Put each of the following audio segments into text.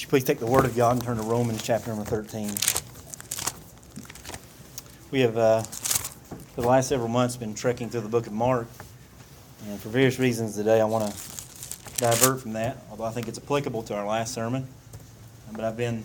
you please take the Word of God and turn to Romans chapter number 13. We have, for the last several months, been trekking through the book of Mark. And for various reasons today, I want to divert from that, although I think it's applicable to our last sermon. But I've been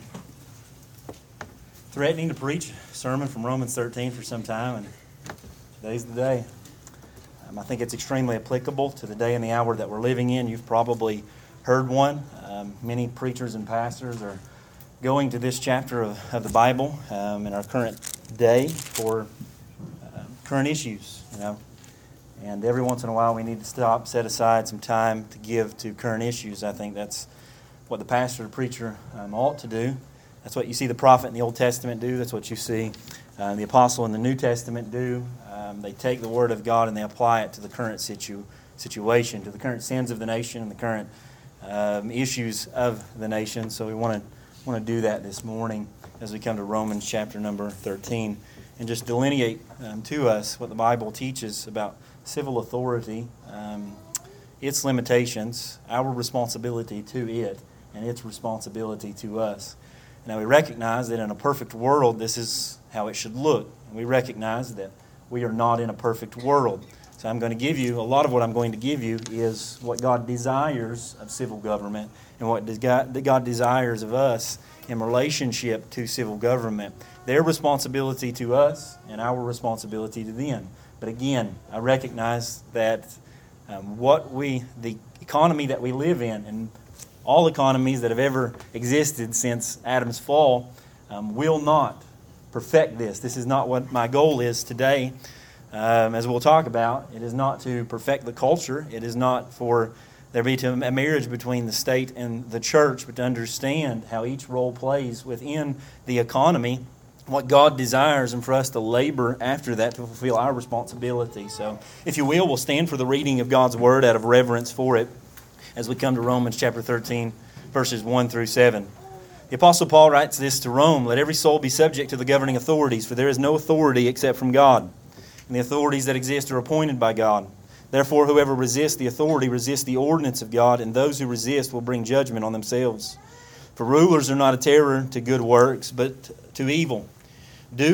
threatening to preach a sermon from Romans 13 for some time, and today's the day. I think it's extremely applicable to the day and the hour that we're living in. You've probably heard one. Many preachers and pastors are going to this chapter of the Bible in our current day for current issues, And every once in a while we need to stop, set aside some time to give to current issues. I think that's what the pastor or preacher ought to do. That's what you see the prophet in the Old Testament do. That's what you see the apostle in the New Testament do. They take the Word of God and they apply it to the current situation, to the current sins of the nation and the current issues of the nation. So we want to do that this morning as we come to Romans chapter number 13 and just delineate to us what the Bible teaches about civil authority, its limitations, our responsibility to it, and its responsibility to us. Now we recognize that in a perfect world, this is how it should look. And we recognize that we are not in a perfect world. So I'm going to give you, a lot of what I'm going to give you is what God desires of civil government and what God desires of us in relationship to civil government. Their responsibility to us and our responsibility to them. But again, I recognize that the economy that we live in, and all economies that have ever existed since Adam's fall, will not perfect this. This is not what my goal is today. As we'll talk about, it is not to perfect the culture. It is not for there be a marriage between the state and the church, but to understand how each role plays within the economy, what God desires, and for us to labor after that to fulfill our responsibility. So, if you will, we'll stand for the reading of God's Word out of reverence for it as we come to Romans chapter 13, verses 1 through 7. The Apostle Paul writes this to Rome: "Let every soul be subject to the governing authorities, for there is no authority except from God, and the authorities that exist are appointed by God. Therefore, whoever resists the authority resists the ordinance of God, and those who resist will bring judgment on themselves. For rulers are not a terror to good works, but to evil. Do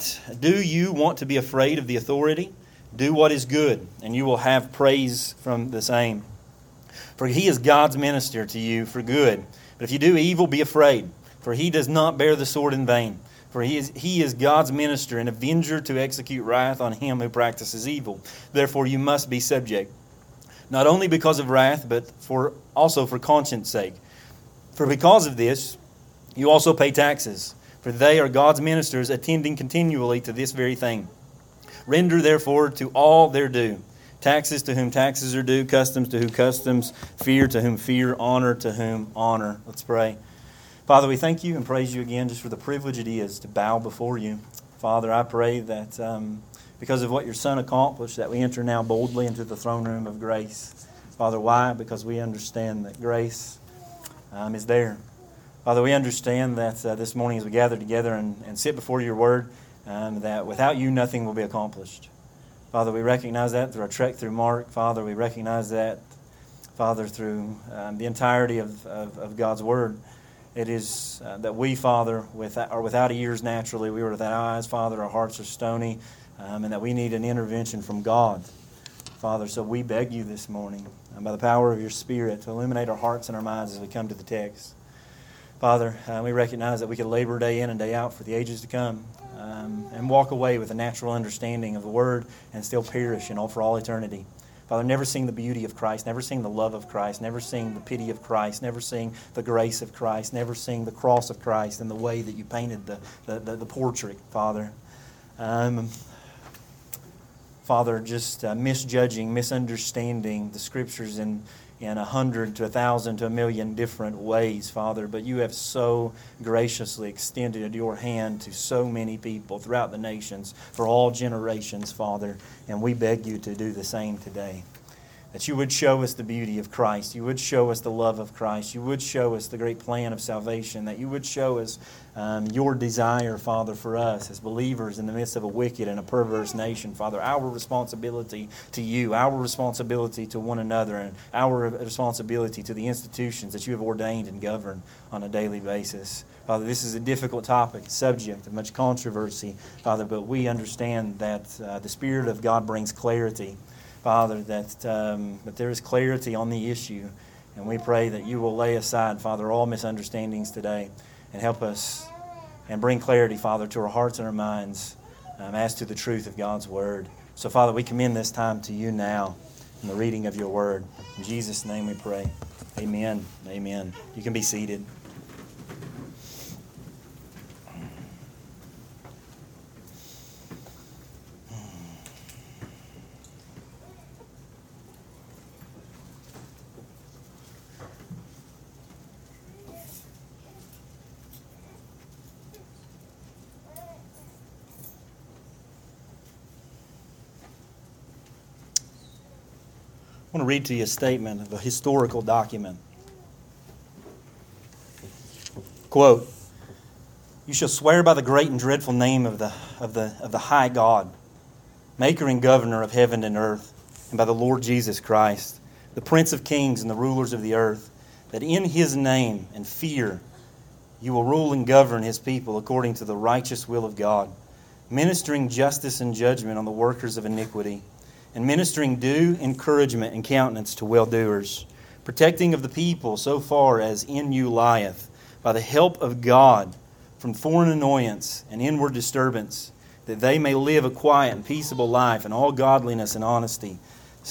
you want to be afraid of the authority? Do what is good, and you will have praise from the same. For he is God's minister to you for good. But if you do evil, be afraid, for he does not bear the sword in vain. For he is God's minister, an avenger to execute wrath on him who practices evil. Therefore you must be subject, not only because of wrath, but also for conscience sake. For because of this, you also pay taxes, for they are God's ministers, attending continually to this very thing. Render therefore to all their due. Taxes to whom taxes are due, customs to whom customs, fear to whom fear, honor to whom honor." Let's pray. Father, we thank you and praise you again just for the privilege it is to bow before you. Father, I pray that because of what your Son accomplished, that we enter now boldly into the throne room of grace. Father, why? Because we understand that grace is there. Father, we understand that this morning as we gather together and sit before your word, that without you nothing will be accomplished. Father, we recognize that through our trek through Mark. Father, we recognize that, Father, through the entirety of God's word. It is that we, Father, are without ears naturally. We are without eyes, Father. Our hearts are stony, and that we need an intervention from God. Father, so we beg you this morning, by the power of your Spirit, to illuminate our hearts and our minds as we come to the text. Father, we recognize that we can labor day in and day out for the ages to come, and walk away with a natural understanding of the Word and still perish for all eternity. Father, never seeing the beauty of Christ, never seeing the love of Christ, never seeing the pity of Christ, never seeing the grace of Christ, never seeing the cross of Christ and the way that you painted the portrait, Father. Father, just misjudging, misunderstanding the Scriptures in 100 to 1,000 to 1,000,000 different ways, Father. But you have so graciously extended your hand to so many people throughout the nations for all generations, Father. And we beg you to do the same today. that you would show us the beauty of Christ. You would show us the love of Christ. You would show us the great plan of salvation. That you would show us your desire, Father, for us as believers in the midst of a wicked and a perverse nation, Father. Our responsibility to you, our responsibility to one another, and our responsibility to the institutions that you have ordained and governed on a daily basis. Father, this is a difficult topic, subject of much controversy, Father, but we understand that the Spirit of God brings clarity. Father, that there is clarity on the issue, and we pray that you will lay aside, Father, all misunderstandings today and help us and bring clarity, Father, to our hearts and our minds as to the truth of God's Word. So, Father, we commend this time to you now in the reading of your Word. In Jesus' name we pray. Amen. Amen. You can be seated. I want to read to you a statement of a historical document. Quote, "You shall swear by the great and dreadful name of the high God, maker and governor of heaven and earth, and by the Lord Jesus Christ, the Prince of kings and the rulers of the earth, that in his name and fear you will rule and govern his people according to the righteous will of God, ministering justice and judgment on the workers of iniquity, and ministering due encouragement and countenance to well-doers, protecting of the people so far as in you lieth, by the help of God, from foreign annoyance and inward disturbance, that they may live a quiet and peaceable life in all godliness and honesty,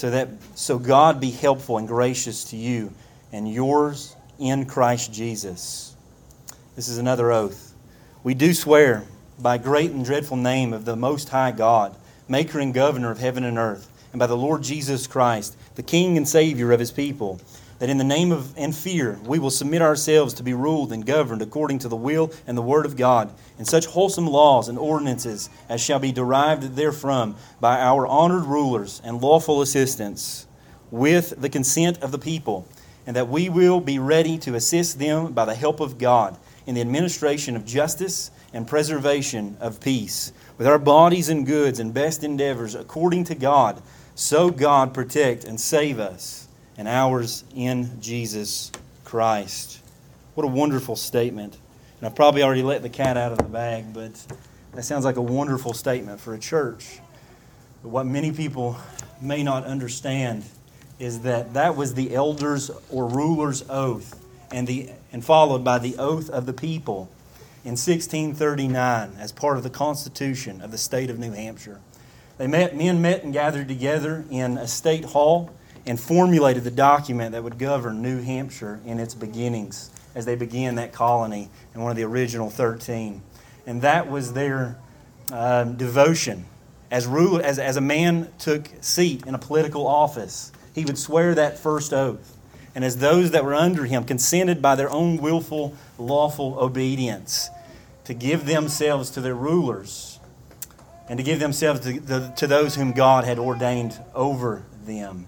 so God be helpful and gracious to you and yours in Christ Jesus." This is another oath. "We do swear by great and dreadful name of the Most High God, maker and governor of heaven and earth, and by the Lord Jesus Christ, the King and Savior of his people, that in the name of and fear we will submit ourselves to be ruled and governed according to the will and the word of God, in such wholesome laws and ordinances as shall be derived therefrom by our honored rulers and lawful assistants, with the consent of the people, and that we will be ready to assist them by the help of God in the administration of justice and preservation of peace, with our bodies and goods and best endeavors according to God, so God protect and save us and ours in Jesus Christ." What a wonderful statement. And I've probably already let the cat out of the bag, but that sounds like a wonderful statement for a church. But what many people may not understand is that that was the elders' or rulers' oath, and followed by the oath of the people in 1639 as part of the Constitution of the state of New Hampshire. Men met and gathered together in a state hall and formulated the document that would govern New Hampshire in its beginnings as they began that colony in one of the original 13. And that was their devotion. As a man took seat in a political office, he would swear that first oath. And as those that were under him consented by their own willful, lawful obedience to give themselves to their rulers and to give themselves to those whom God had ordained over them.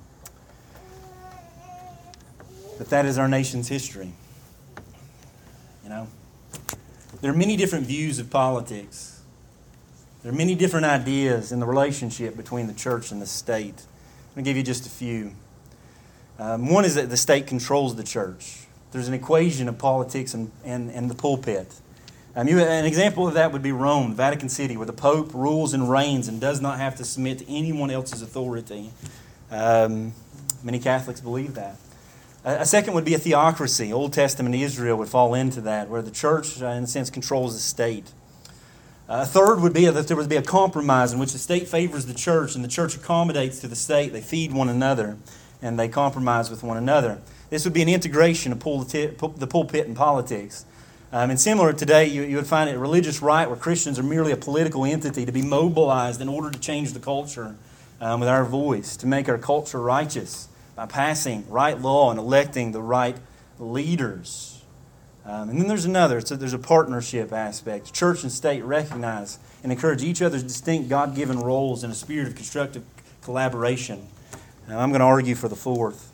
But that is our nation's history. You know, there are many different views of politics. There are many different ideas in the relationship between the church and the state. I'm going to give you just a few. One is that the state controls the church. There's an equation of politics and the pulpit. An example of that would be Rome, Vatican City, where the Pope rules and reigns and does not have to submit to anyone else's authority. Many Catholics believe that. A second would be a theocracy. Old Testament Israel would fall into that, where the church, in a sense, controls the state. A third would be that there would be a compromise in which the state favors the church and the church accommodates to the state. They feed one another and they compromise with one another. This would be an integration of the pulpit and politics. And similar today, you would find a religious right where Christians are merely a political entity to be mobilized in order to change the culture with our voice, to make our culture righteous by passing right law and electing the right leaders. And then there's another. There's a partnership aspect. Church and state recognize and encourage each other's distinct God-given roles in a spirit of constructive collaboration. and I'm going to argue for the fourth.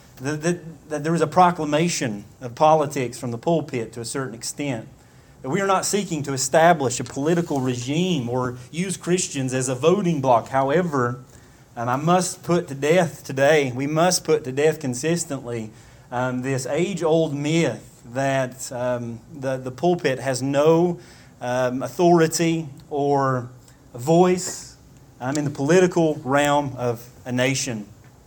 That there is a proclamation of politics from the pulpit to a certain extent. That we are not seeking to establish a political regime or use Christians as a voting bloc. However, I must put to death today, we must put to death consistently this age-old myth that the pulpit has no authority or voice in the political realm of a nation.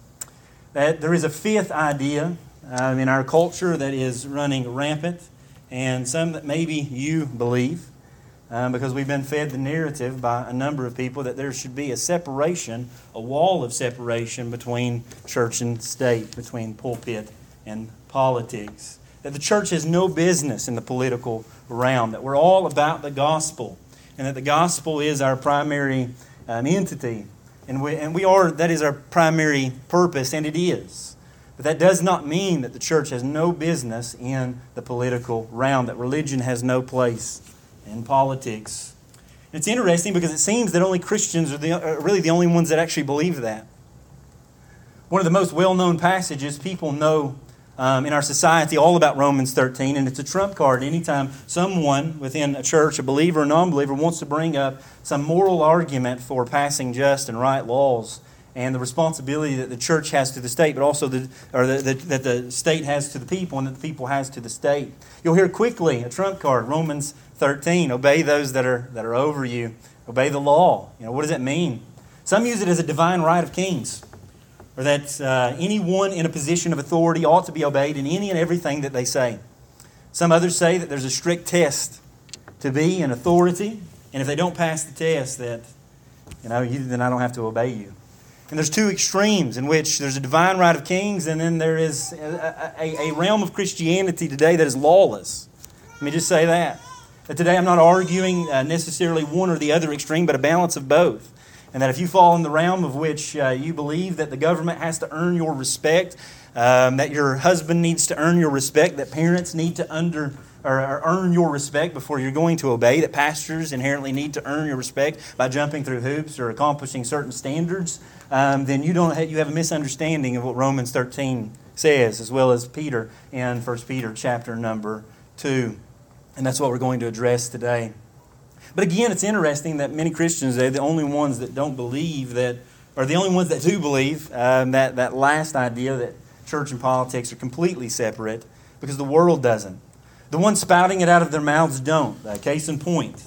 That there is a fifth idea in our culture that is running rampant, and some that maybe you believe, because we've been fed the narrative by a number of people that there should be a separation, a wall of separation between church and state, between pulpit and politics. That the church has no business in the political realm, that we're all about the gospel, and that the gospel is our primary entity. And we are, that is our primary purpose, and it is. But that does not mean that the church has no business in the political realm, that religion has no place in politics. And it's interesting because it seems that only Christians are really the only ones that actually believe that. One of the most well-known passages people know in our society all about Romans 13, and it's a trump card. Anytime someone within a church, a believer or non-believer, wants to bring up some moral argument for passing just and right laws and the responsibility that the church has to the state, but also that the state has to the people and that the people has to the state, you'll hear quickly a trump card, Romans 13, obey those that are over you, obey the law. What does that mean? Some use it as a divine right of kings, or that anyone in a position of authority ought to be obeyed in any and everything that they say. Some others say that there's a strict test to be an authority, and if they don't pass the test, that then I don't have to obey you. And there's two extremes in which there's a divine right of kings, and then there is a realm of Christianity today that is lawless. Let me just say that today I'm not arguing necessarily one or the other extreme, but a balance of both. And that if you fall in the realm of which you believe that the government has to earn your respect, that your husband needs to earn your respect, that parents need to earn your respect before you're going to obey, that pastors inherently need to earn your respect by jumping through hoops or accomplishing certain standards, then you have a misunderstanding of what Romans 13 says, as well as Peter in 1 Peter chapter number 2. And that's what we're going to address today. But again, it's interesting that many Christians, they're the only ones that don't believe that, or the only ones that do believe that last idea that church and politics are completely separate, because the world doesn't. The ones spouting it out of their mouths don't. Case in point,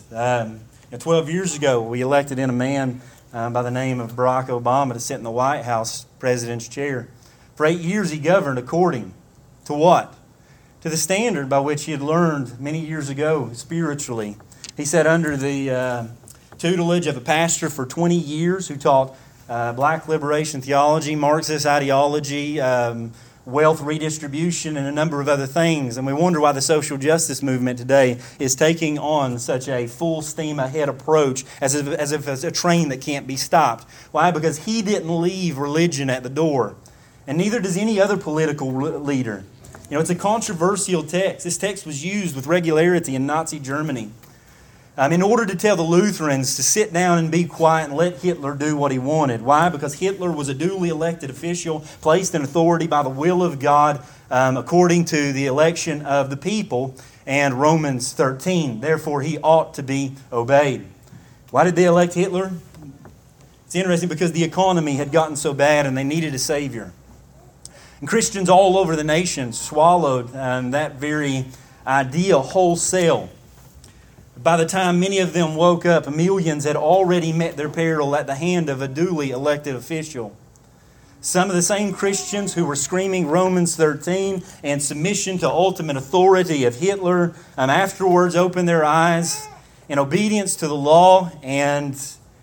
12 years ago, we elected in a man by the name of Barack Obama to sit in the White House president's chair. For 8 years, he governed according to what? To the standard by which he had learned many years ago spiritually. He sat under the tutelage of a pastor for 20 years who taught black liberation theology, Marxist ideology, wealth redistribution, and a number of other things. And we wonder why the social justice movement today is taking on such a full steam ahead approach as if it's a train that can't be stopped. Why? Because he didn't leave religion at the door. And neither does any other political leader. It's a controversial text. This text was used with regularity in Nazi Germany. In order to tell the Lutherans to sit down and be quiet and let Hitler do what he wanted. Why? Because Hitler was a duly elected official placed in authority by the will of God according to the election of the people and Romans 13. Therefore, he ought to be obeyed. Why did they elect Hitler? It's interesting because the economy had gotten so bad and they needed a savior. And Christians all over the nation swallowed that very idea wholesale. By the time many of them woke up, millions had already met their peril at the hand of a duly elected official. Some of the same Christians who were screaming Romans 13 and submission to ultimate authority of Hitler afterwards opened their eyes in obedience to the law and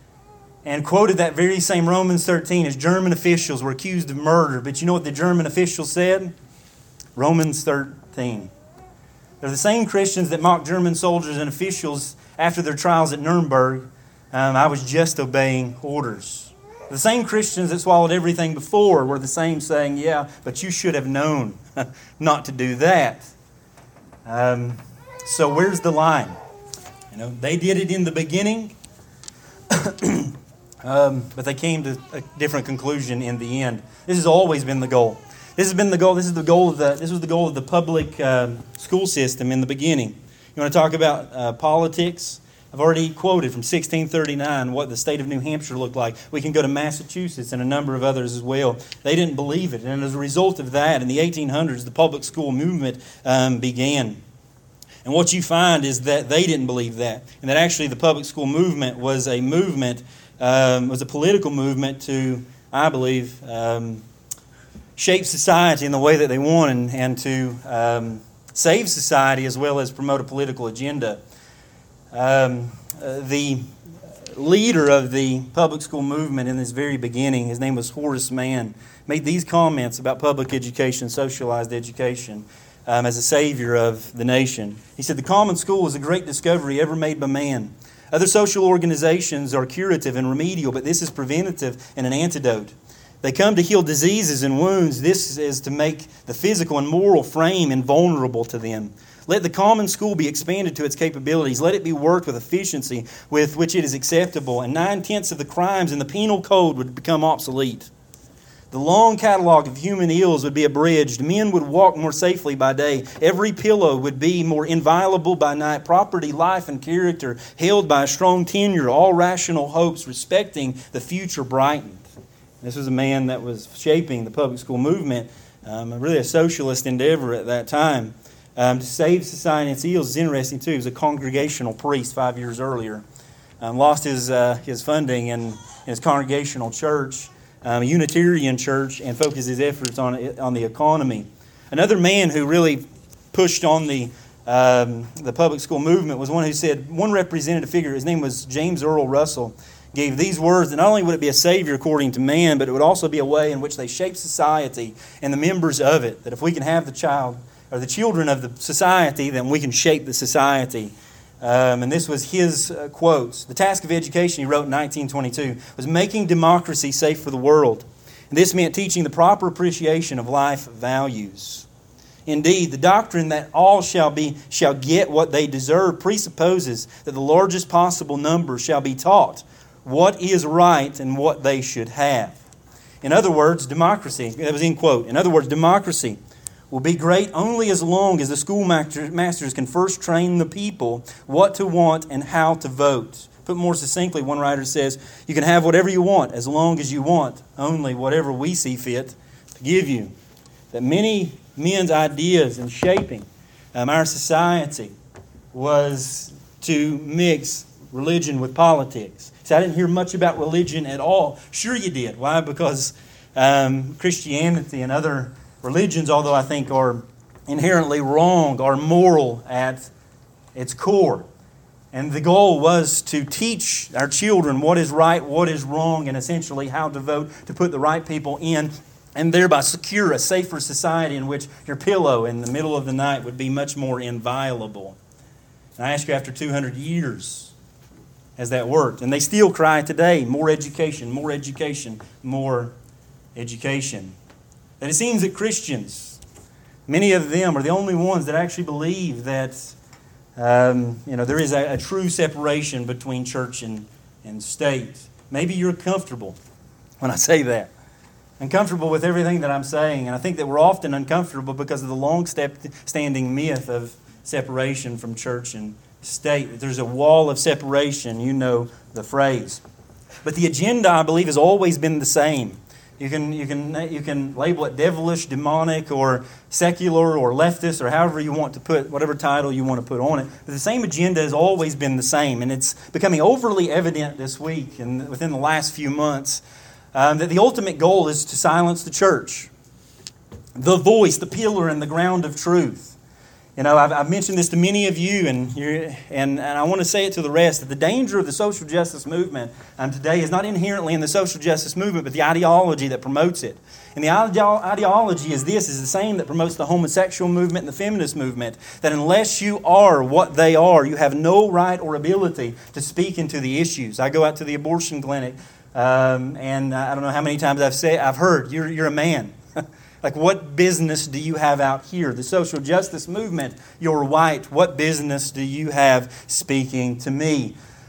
quoted that very same Romans 13 as German officials were accused of murder. But you know what the German officials said? Romans 13. They're the same Christians that mocked German soldiers and officials after their trials at Nuremberg. I was just obeying orders. The same Christians that swallowed everything before were the same saying, yeah, but you should have known not to do that. So where's the line? They did it in the beginning. But they came to a different conclusion in the end. This has always been the goal. This has been the goal. This was the goal of the public school system in the beginning. You want to talk about politics? I've already quoted from 1639 what the state of New Hampshire looked like. We can go to Massachusetts and a number of others as well. They didn't believe it. And as a result of that, in the 1800s, the public school movement began. And what you find is that they didn't believe that. And that actually the public school movement was a political movement to, I believe, shape society in the way that they want and to save society as well as promote a political agenda. The leader of the public school movement in this very beginning, his name was Horace Mann, made these comments about public education, socialized education, as a savior of the nation. He said, "The common school is a great discovery ever made by man. Other social organizations are curative and remedial, but this is preventative and an antidote. They come to heal diseases and wounds. This is to make the physical and moral frame invulnerable to them. Let the common school be expanded to its capabilities. Let it be worked with efficiency with which it is acceptable, and 9/10 of the crimes in the penal code would become obsolete. The long catalog of human ills would be abridged. Men would walk more safely by day. Every pillow would be more inviolable by night. Property, life, and character held by a strong tenure. All rational hopes respecting the future brightened." This was a man that was shaping the public school movement, really a socialist endeavor at that time. To save society and its ills is interesting too. He was a congregational priest 5 years earlier. Lost his funding in his congregational church, a Unitarian church, and focused his efforts on the economy. Another man who really pushed on the public school movement was one who said, one representative figure, his name was James Earl Russell, gave these words that not only would it be a savior according to man, but it would also be a way in which they shape society and the members of it. That if we can have the children of the society, then we can shape the society. And this was his quotes. "The task of education," he wrote in 1922, "was making democracy safe for the world. And this meant teaching the proper appreciation of life values. Indeed, the doctrine that all shall get what they deserve presupposes that the largest possible number shall be taught what is right and what they should have." In other words, democracy, that was in quote, in other words, democracy will be great only as long as the schoolmasters can first train the people what to want and how to vote. Put more succinctly, one writer says, "You can have whatever you want as long as you want only whatever we see fit to give you." That many men's ideas in shaping our society was to mix religion with politics. So I didn't hear much about religion at all. Sure you did. Why? Because Christianity and other religions, although I think are inherently wrong, are moral at its core. And the goal was to teach our children what is right, what is wrong, and essentially how to vote to put the right people in, and thereby secure a safer society in which your pillow in the middle of the night would be much more inviolable. And I ask you, after 200 years, has that worked? And they still cry today, more education, more education, more education. And it seems that Christians, many of them are the only ones that actually believe that there is a true separation between church and state. Maybe you're comfortable when I say that. Uncomfortable with everything that I'm saying. And I think that we're often uncomfortable because of the long-standing myth of separation from church and state. That there's a wall of separation, you know the phrase. But the agenda, I believe, has always been the same. You can label it devilish, demonic, or secular, or leftist, or however you want to put, whatever title you want to put on it. But the same agenda has always been the same, and it's becoming overly evident this week and within the last few months that the ultimate goal is to silence the church, the voice, the pillar, and the ground of truth. You know, I've mentioned this to many of you, and I want to say it to the rest, that the danger of the social justice movement today is not inherently in the social justice movement, but the ideology that promotes it. And the ideology is the same that promotes the homosexual movement and the feminist movement, that unless you are what they are, you have no right or ability to speak into the issues. I go out to the abortion clinic, and I don't know how many times I've heard, you're a man. Like, what business do you have out here? The social justice movement, you're white. What business do you have speaking to me?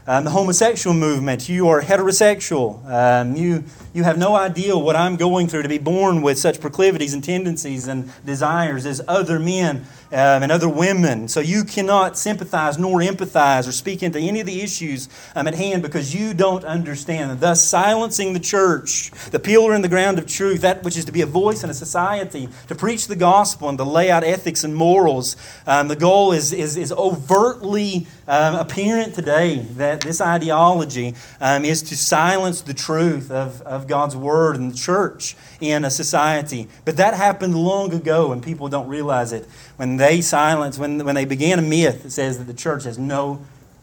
The homosexual movement, you are heterosexual. You have no idea what I'm going through to be born with such proclivities and tendencies and desires as other men and other women. So you cannot sympathize nor empathize or speak into any of the issues at hand because you don't understand. Thus silencing the church, the pillar and the ground of truth, that which is to be a voice in a society, to preach the gospel and to lay out ethics and morals. The goal is overtly apparent today that this ideology is to silence the truth of God's Word and the church in a society. But that happened long ago and people don't realize it. When they silence, when they began a myth that says that the church has no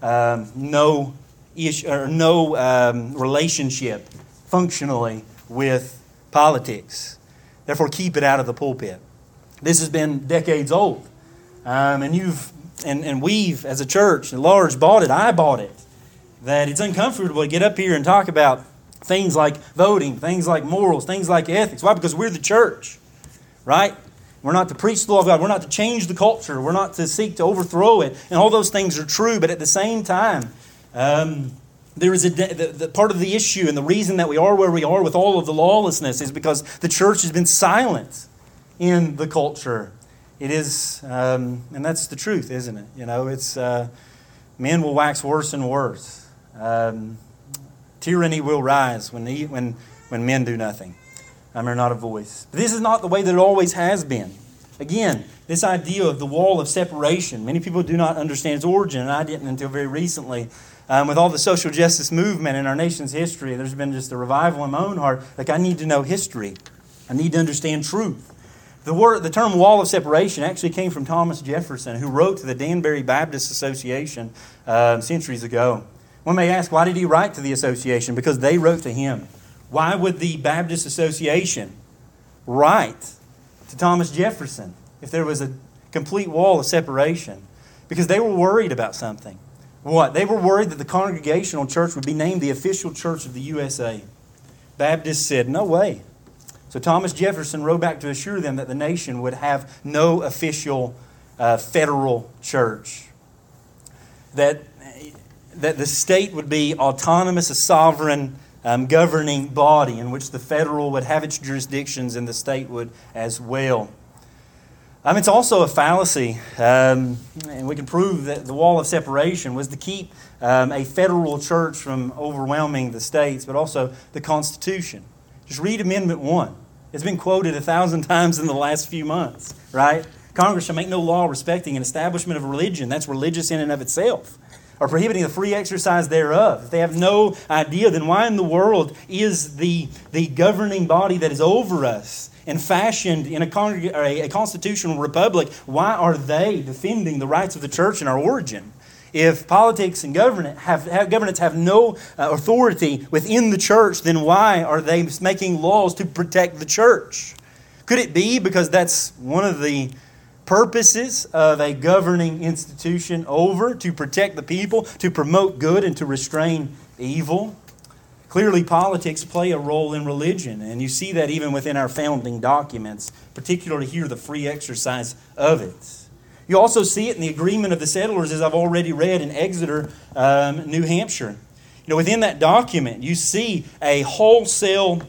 issue or no relationship functionally with politics. Therefore, keep it out of the pulpit. This has been decades old, and we've as a church at large bought it. I bought it. That it's uncomfortable to get up here and talk about things like voting, things like morals, things like ethics. Why? Because we're the church, right? We're not to preach the law of God. We're not to change the culture. We're not to seek to overthrow it. And all those things are true. But at the same time, there is the part of the issue and the reason that we are where we are with all of the lawlessness is because the church has been silent in the culture. It is, and that's the truth, isn't it? You know, it's men will wax worse and worse. Tyranny will rise when men do nothing. Or not a voice. But this is not the way that it always has been. Again, this idea of the wall of separation, many people do not understand its origin, and I didn't until very recently. With all the social justice movement in our nation's history, there's been just a revival in my own heart. Like, I need to know history. I need to understand truth. The term wall of separation actually came from Thomas Jefferson, who wrote to the Danbury Baptist Association centuries ago. One may ask, why did he write to the association? Because they wrote to him. Why would the Baptist Association write to Thomas Jefferson if there was a complete wall of separation? Because they were worried about something. What? They were worried that the Congregational Church would be named the official church of the USA. Baptists said, no way. So Thomas Jefferson wrote back to assure them that the nation would have no official federal church. That the state would be autonomous, a sovereign governing body in which the federal would have its jurisdictions and the state would as well. It's also a fallacy, and we can prove that the wall of separation was to keep a federal church from overwhelming the states, but also the Constitution. Just read Amendment 1. It's been quoted 1,000 times in the last few months, right? Congress shall make no law respecting an establishment of religion. That's religious in and of itself. Or prohibiting the free exercise thereof. If they have no idea, then why in the world is the governing body that is over us and fashioned in a constitutional republic, why are they defending the rights of the church in our origin? If politics and governance have no authority within the church, then why are they making laws to protect the church? Could it be because that's one of the purposes of a governing institution to protect the people, to promote good and to restrain evil? Clearly, politics play a role in religion, and you see that even within our founding documents, particularly here, the free exercise of it. You also see it in the agreement of the settlers, as I've already read in Exeter, New Hampshire. Within that document, you see a wholesale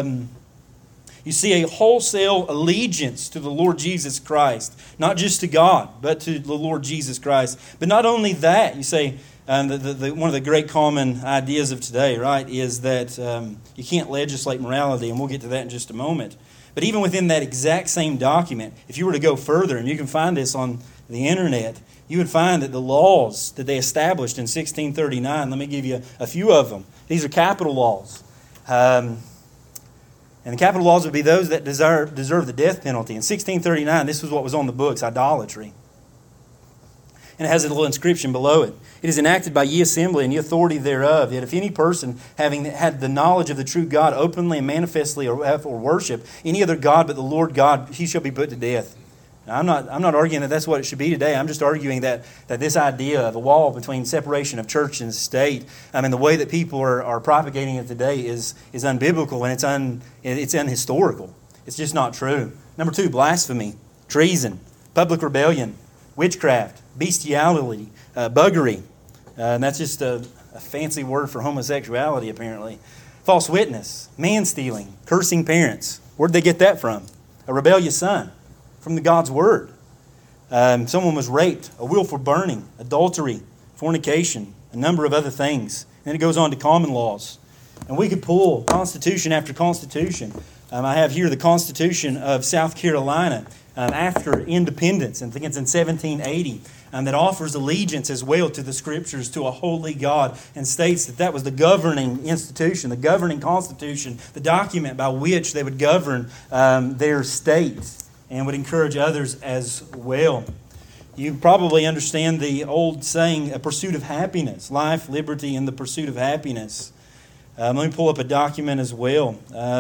allegiance to the Lord Jesus Christ. Not just to God, but to the Lord Jesus Christ. But not only that, you say, one of the great common ideas of today, right, is that you can't legislate morality, and we'll get to that in just a moment. But even within that exact same document, if you were to go further, and you can find this on the internet, you would find that the laws that they established in 1639, let me give you a few of them. These are capital laws. And the capital laws would be those that deserve the death penalty. In 1639, this was what was on the books, idolatry. And it has a little inscription below it. It is enacted by ye assembly and ye authority thereof, that if any person having had the knowledge of the true God openly and manifestly or worship any other God but the Lord God, he shall be put to death. Now, I'm not arguing that that's what it should be today. I'm just arguing that this idea of a wall between separation of church and state, the way that people are propagating it today is unbiblical and it's unhistorical. It's just not true. Number 2, blasphemy, treason, public rebellion, witchcraft, bestiality, buggery. And that's just a fancy word for homosexuality, apparently. False witness, man-stealing, cursing parents. Where'd they get that from? A rebellious son. From the God's Word. Someone was raped, a willful burning, adultery, fornication, a number of other things. Then it goes on to common laws. And we could pull constitution after constitution. I have here the Constitution of South Carolina after independence, and I think it's in 1780, that offers allegiance as well to the Scriptures, to a holy God, and states that that was the governing institution, the governing constitution, the document by which they would govern their state and would encourage others as well. You probably understand the old saying, a pursuit of happiness, life, liberty, and the pursuit of happiness. Let me pull up a document as well,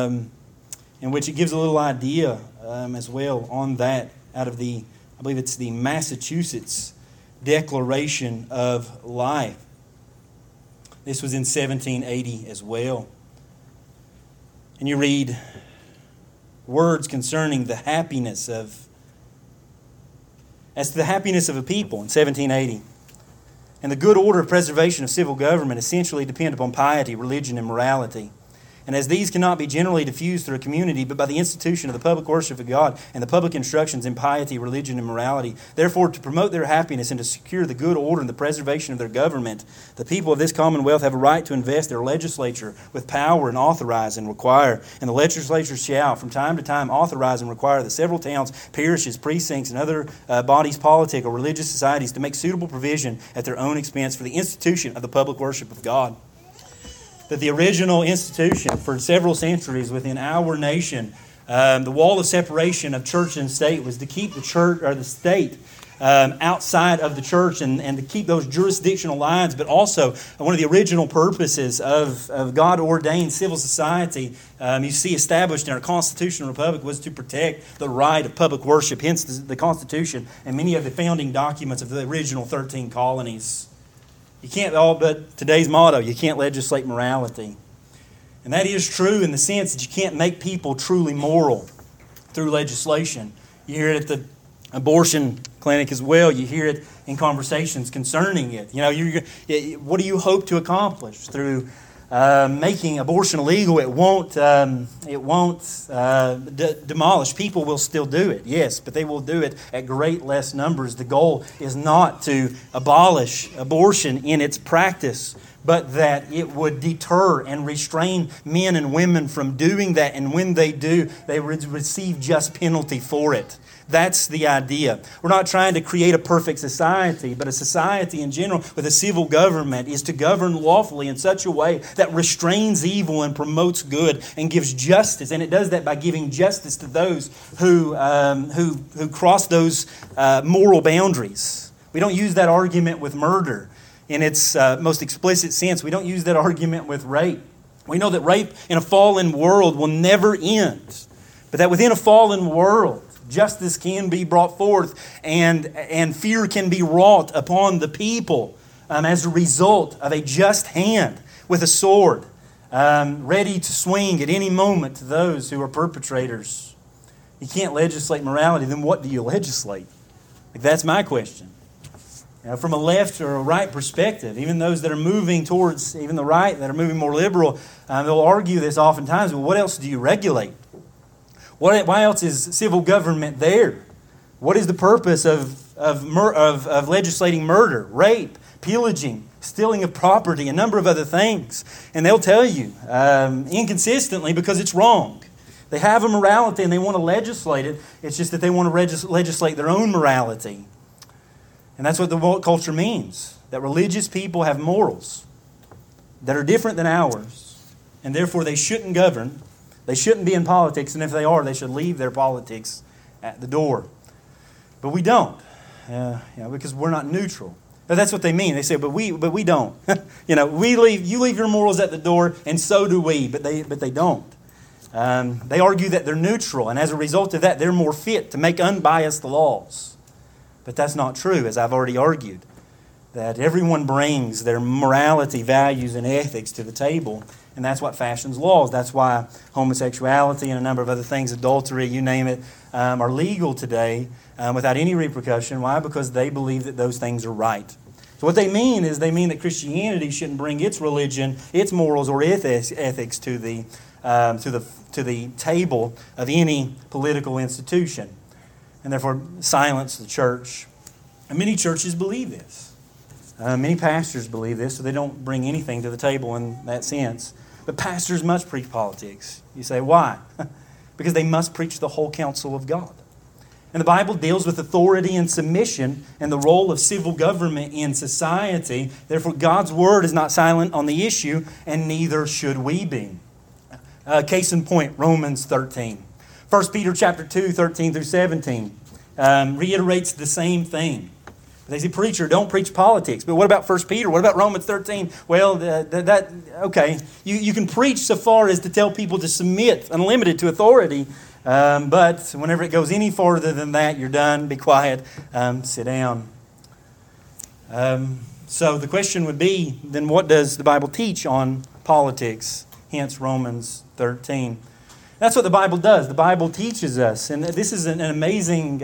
in which it gives a little idea as well on that, out of the, I believe it's the Massachusetts Declaration of Life. This was in 1780 as well. And you read words concerning the happiness of, as to the happiness of a people in 1780. And the good order of preservation of civil government essentially depend upon piety, religion, and morality. And as these cannot be generally diffused through a community, but by the institution of the public worship of God and the public instructions in piety, religion, and morality, therefore to promote their happiness and to secure the good order and the preservation of their government, the people of this commonwealth have a right to invest their legislature with power and authorize and require. And the legislature shall, from time to time, authorize and require the several towns, parishes, precincts, and other bodies, politic or religious societies to make suitable provision at their own expense for the institution of the public worship of God. That the original institution for several centuries within our nation, the wall of separation of church and state was to keep the church or the state outside of the church and to keep those jurisdictional lines, but also one of the original purposes of God-ordained civil society you see established in our constitutional republic was to protect the right of public worship, hence the Constitution and many of the founding documents of the original 13 colonies. You can't, but today's motto, you can't legislate morality. And that is true in the sense that you can't make people truly moral through legislation. You hear it at the abortion clinic as well. You hear it in conversations concerning it. You know, what do you hope to accomplish through making abortion illegal? It won't demolish. People will still do it, yes, but they will do it at great less numbers. The goal is not to abolish abortion in its practice, but that it would deter and restrain men and women from doing that, and when they do, they would receive just penalty for it. That's the idea. We're not trying to create a perfect society, but a society in general with a civil government is to govern lawfully in such a way that restrains evil and promotes good and gives justice. And it does that by giving justice to those who cross those moral boundaries. We don't use that argument with murder in its most explicit sense. We don't use that argument with rape. We know that rape in a fallen world will never end, but that within a fallen world, justice can be brought forth and fear can be wrought upon the people as a result of a just hand with a sword ready to swing at any moment to those who are perpetrators. You can't legislate morality, then what do you legislate? That's my question. From a left or a right perspective, even those that are moving towards, even the right, that are moving more liberal, they'll argue this oftentimes. Well, what else do you regulate? Why else is civil government there? What is the purpose of legislating murder, rape, pillaging, stealing of property, a number of other things? And they'll tell you inconsistently because it's wrong. They have a morality and they want to legislate it. It's just that they want to legislate their own morality. And that's what the woke culture means, that religious people have morals that are different than ours, and therefore they shouldn't govern. They shouldn't be in politics, and if they are, they should leave their politics at the door. But we don't, because we're not neutral. But that's what they mean. They say, but we don't. You leave your morals at the door, and so do we. But they don't. They argue that they're neutral, and as a result of that, they're more fit to make unbiased laws. But that's not true, as I've already argued. That everyone brings their morality, values, and ethics to the table. And that's what fashions laws. That's why homosexuality and a number of other things, adultery, you name it, are legal today without any repercussion. Why? Because they believe that those things are right. So what they mean is they mean that Christianity shouldn't bring its religion, its morals, or ethics to the table of any political institution, and therefore silence the church. And many churches believe this. Many pastors believe this, so they don't bring anything to the table in that sense. But pastors must preach politics. You say, why? Because they must preach the whole counsel of God. And the Bible deals with authority and submission and the role of civil government in society. Therefore, God's Word is not silent on the issue, and neither should we be. Case in point, Romans 13. 1 Peter chapter 2, 13 through 17 reiterates the same thing. They say, preacher, don't preach politics. But what about 1 Peter? What about Romans 13? Well, okay. You can preach so far as to tell people to submit unlimited to authority. But whenever it goes any farther than that, you're done. Be quiet. Sit down. So the question would be, then what does the Bible teach on politics? Hence Romans 13. That's what the Bible does. The Bible teaches us. And this is an amazing,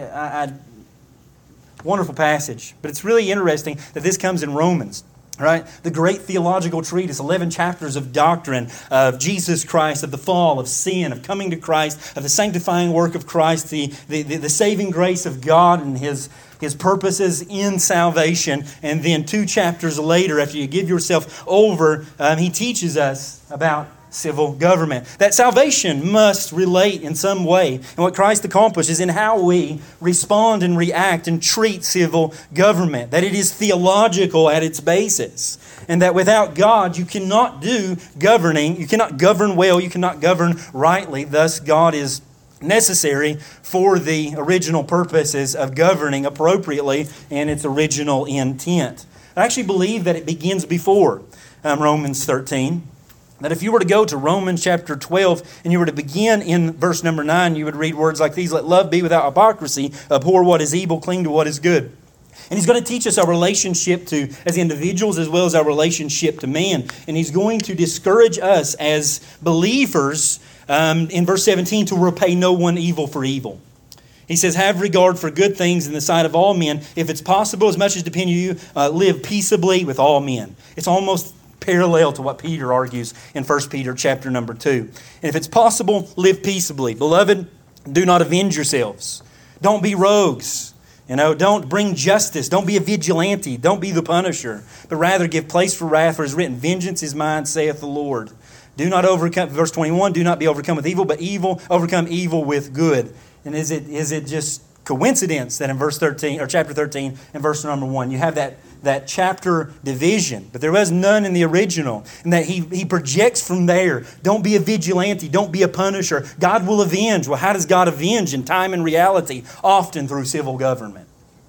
wonderful passage. But it's really interesting that this comes in Romans. Right? The great theological treatise, 11 chapters of doctrine of Jesus Christ, of the fall, of sin, of coming to Christ, of the sanctifying work of Christ, the saving grace of God and His purposes in salvation. And then 2 chapters later, after you give yourself over, He teaches us about civil government. That salvation must relate in some way. And what Christ accomplishes in how we respond and react and treat civil government. That it is theological at its basis. And that without God you cannot do governing. You cannot govern well. You cannot govern rightly. Thus God is necessary for the original purposes of governing appropriately and its original intent. I actually believe that it begins before Romans 13. That if you were to go to Romans chapter 12 and you were to begin in verse number 9, you would read words like these: let love be without hypocrisy, abhor what is evil, cling to what is good. And he's going to teach us our relationship to as individuals as well as our relationship to man. And he's going to discourage us as believers in verse 17 to repay no one evil for evil. He says, have regard for good things in the sight of all men. If it's possible, as much as depends on you, live peaceably with all men. It's almost parallel to what Peter argues in 1 Peter chapter number 2. And if it's possible, live peaceably. Beloved, do not avenge yourselves. Don't be rogues. Don't bring justice. Don't be a vigilante. Don't be the punisher. But rather give place for wrath, for it is written, vengeance is mine, saith the Lord. Do not overcome, verse 21, do not be overcome with evil, but overcome evil with good. And is it just coincidence that in verse 13 or chapter 13 and verse number 1 you have that chapter division, but there was none in the original, and that he projects from there. Don't be a vigilante, don't be a punisher. God will avenge. Well, how does God avenge in time and reality? Often through civil government.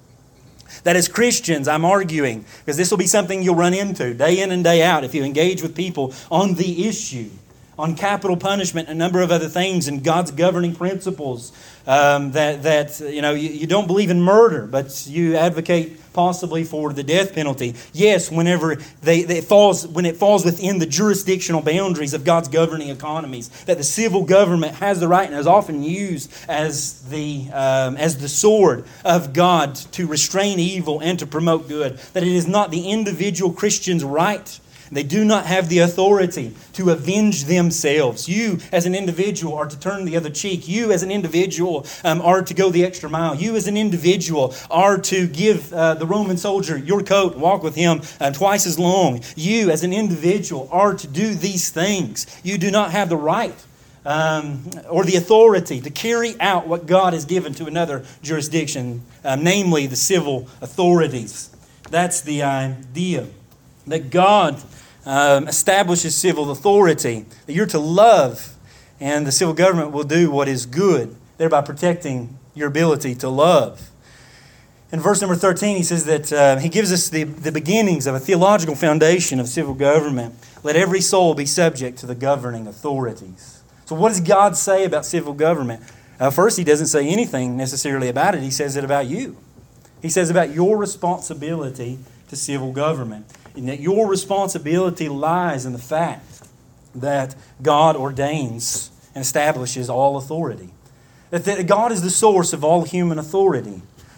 That as Christians, I'm arguing, because this will be something you'll run into day in and day out if you engage with people on the issue, on capital punishment, a number of other things, and God's governing principles. You don't believe in murder, but you advocate possibly for the death penalty. Yes, whenever it falls within the jurisdictional boundaries of God's governing economies, that the civil government has the right and is often used as the sword of God to restrain evil and to promote good. That it is not the individual Christian's right. They do not have the authority to avenge themselves. You as an individual are to turn the other cheek. You as an individual are to go the extra mile. You as an individual are to give the Roman soldier your coat and walk with him twice as long. You as an individual are to do these things. You do not have the right or the authority to carry out what God has given to another jurisdiction, namely the civil authorities. That's the idea. That God establishes civil authority, that you're to love, and the civil government will do what is good, thereby protecting your ability to love. In verse number 13, he says that he gives us the beginnings of a theological foundation of civil government. Let every soul be subject to the governing authorities. So what does God say about civil government? First, he doesn't say anything necessarily about it. He says it about you. He says about your responsibility to civil government. And that your responsibility lies in the fact that God ordains and establishes all authority. That God is the source of all human authority.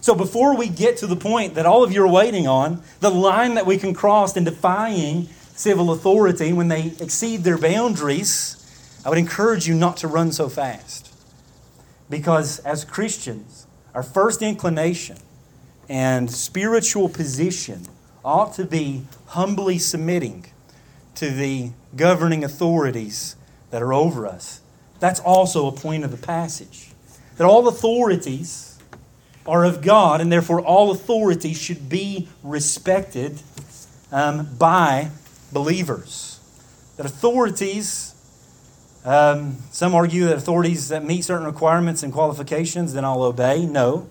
So before we get to the point that all of you are waiting on, the line that we can cross in defying civil authority when they exceed their boundaries, I would encourage you not to run so fast. Because as Christians, our first inclination and spiritual position ought to be humbly submitting to the governing authorities that are over us. That's also a point of the passage. That all authorities are of God, and therefore all authority should be respected by believers. That authorities, some argue that authorities that meet certain requirements and qualifications, then I'll obey. No.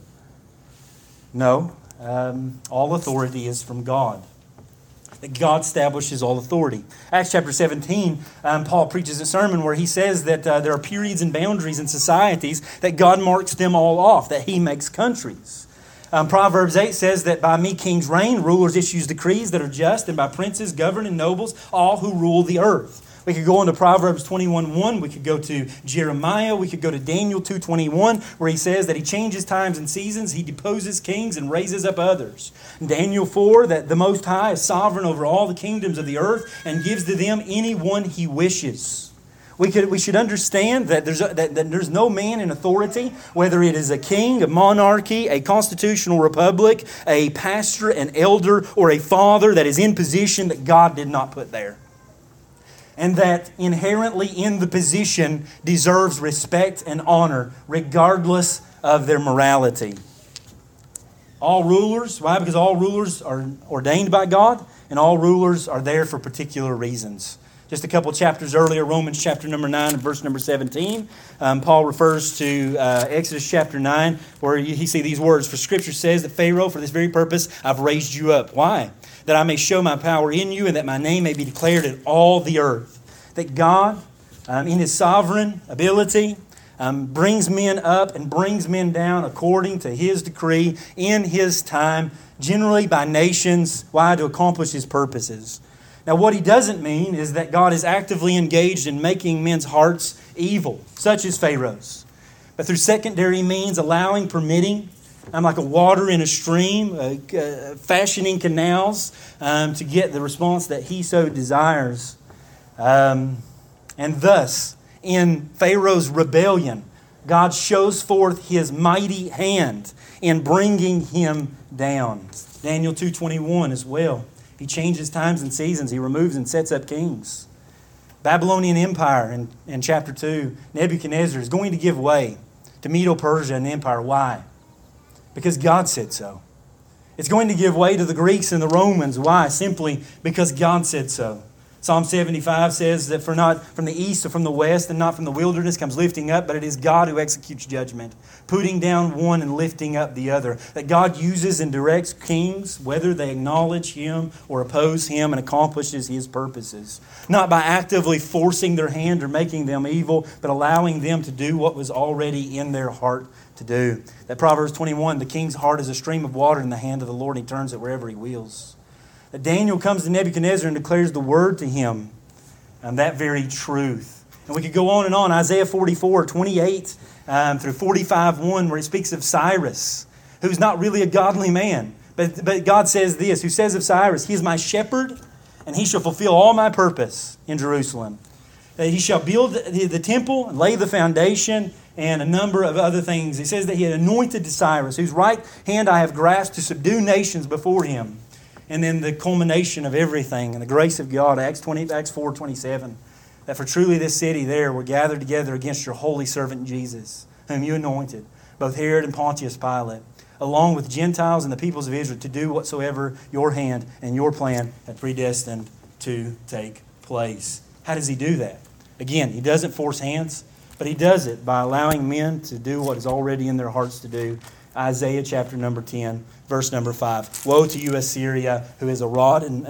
All authority is from God. That God establishes all authority. Acts chapter 17, Paul preaches a sermon where he says that there are periods and boundaries in societies that God marks them all off, that He makes countries. Proverbs 8 says that by me kings reign, rulers issues decrees that are just, and by princes govern and nobles, all who rule the earth. We could go into Proverbs 21:1. We could go to Jeremiah. We could go to Daniel 2:21, where he says that He changes times and seasons. He deposes kings and raises up others. Daniel 4, that the Most High is sovereign over all the kingdoms of the earth and gives to them any one He wishes. We should understand that there's no man in authority, whether it is a king, a monarchy, a constitutional republic, a pastor, an elder, or a father that is in position that God did not put there. And that inherently in the position deserves respect and honor, regardless of their morality. All rulers, why? Because all rulers are ordained by God, and all rulers are there for particular reasons. Just a couple chapters earlier, Romans chapter number 9 and verse number 17, Paul refers to Exodus chapter 9, where he see these words, "For Scripture says that Pharaoh, for this very purpose, I've raised you up." Why? "That I may show my power in you, and that my name may be declared in all the earth." That God, in His sovereign ability, brings men up and brings men down according to His decree in His time, generally by nations. Why? To accomplish His purposes. Now, what He doesn't mean is that God is actively engaged in making men's hearts evil, such as Pharaoh's. But through secondary means, allowing, permitting, like a water in a stream, fashioning canals to get the response that He so desires. And thus, in Pharaoh's rebellion, God shows forth His mighty hand in bringing him down. Daniel 2:21 as well. He changes times and seasons. He removes and sets up kings. Babylonian Empire in chapter 2, Nebuchadnezzar is going to give way to Medo-Persia and the empire. Why? Because God said so. It's going to give way to the Greeks and the Romans. Why? Simply because God said so. Psalm 75 says that for not from the east or from the west and not from the wilderness comes lifting up, but it is God who executes judgment, putting down one and lifting up the other. That God uses and directs kings, whether they acknowledge Him or oppose Him, and accomplishes His purposes. Not by actively forcing their hand or making them evil, but allowing them to do what was already in their heart to do. That Proverbs 21, the king's heart is a stream of water in the hand of the Lord, and He turns it wherever He wills. That Daniel comes to Nebuchadnezzar and declares the word to him, and that very truth. And we could go on and on. Isaiah 44:28 through 45:1, where he speaks of Cyrus, who's not really a godly man. But God says this, who says of Cyrus, "He is my shepherd, and he shall fulfill all my purpose in Jerusalem. He shall build the temple and lay the foundation," and a number of other things. He says that He had anointed Cyrus, whose right hand I have grasped to subdue nations before him. And then the culmination of everything and the grace of God, Acts 4:27, that for truly this city there were gathered together against your holy servant Jesus, whom you anointed, both Herod and Pontius Pilate, along with Gentiles and the peoples of Israel, to do whatsoever your hand and your plan had predestined to take place. How does He do that? Again, He doesn't force hands, but He does it by allowing men to do what is already in their hearts to do. Isaiah chapter number 10, verse number 5. "Woe to you, Assyria, who is a rod in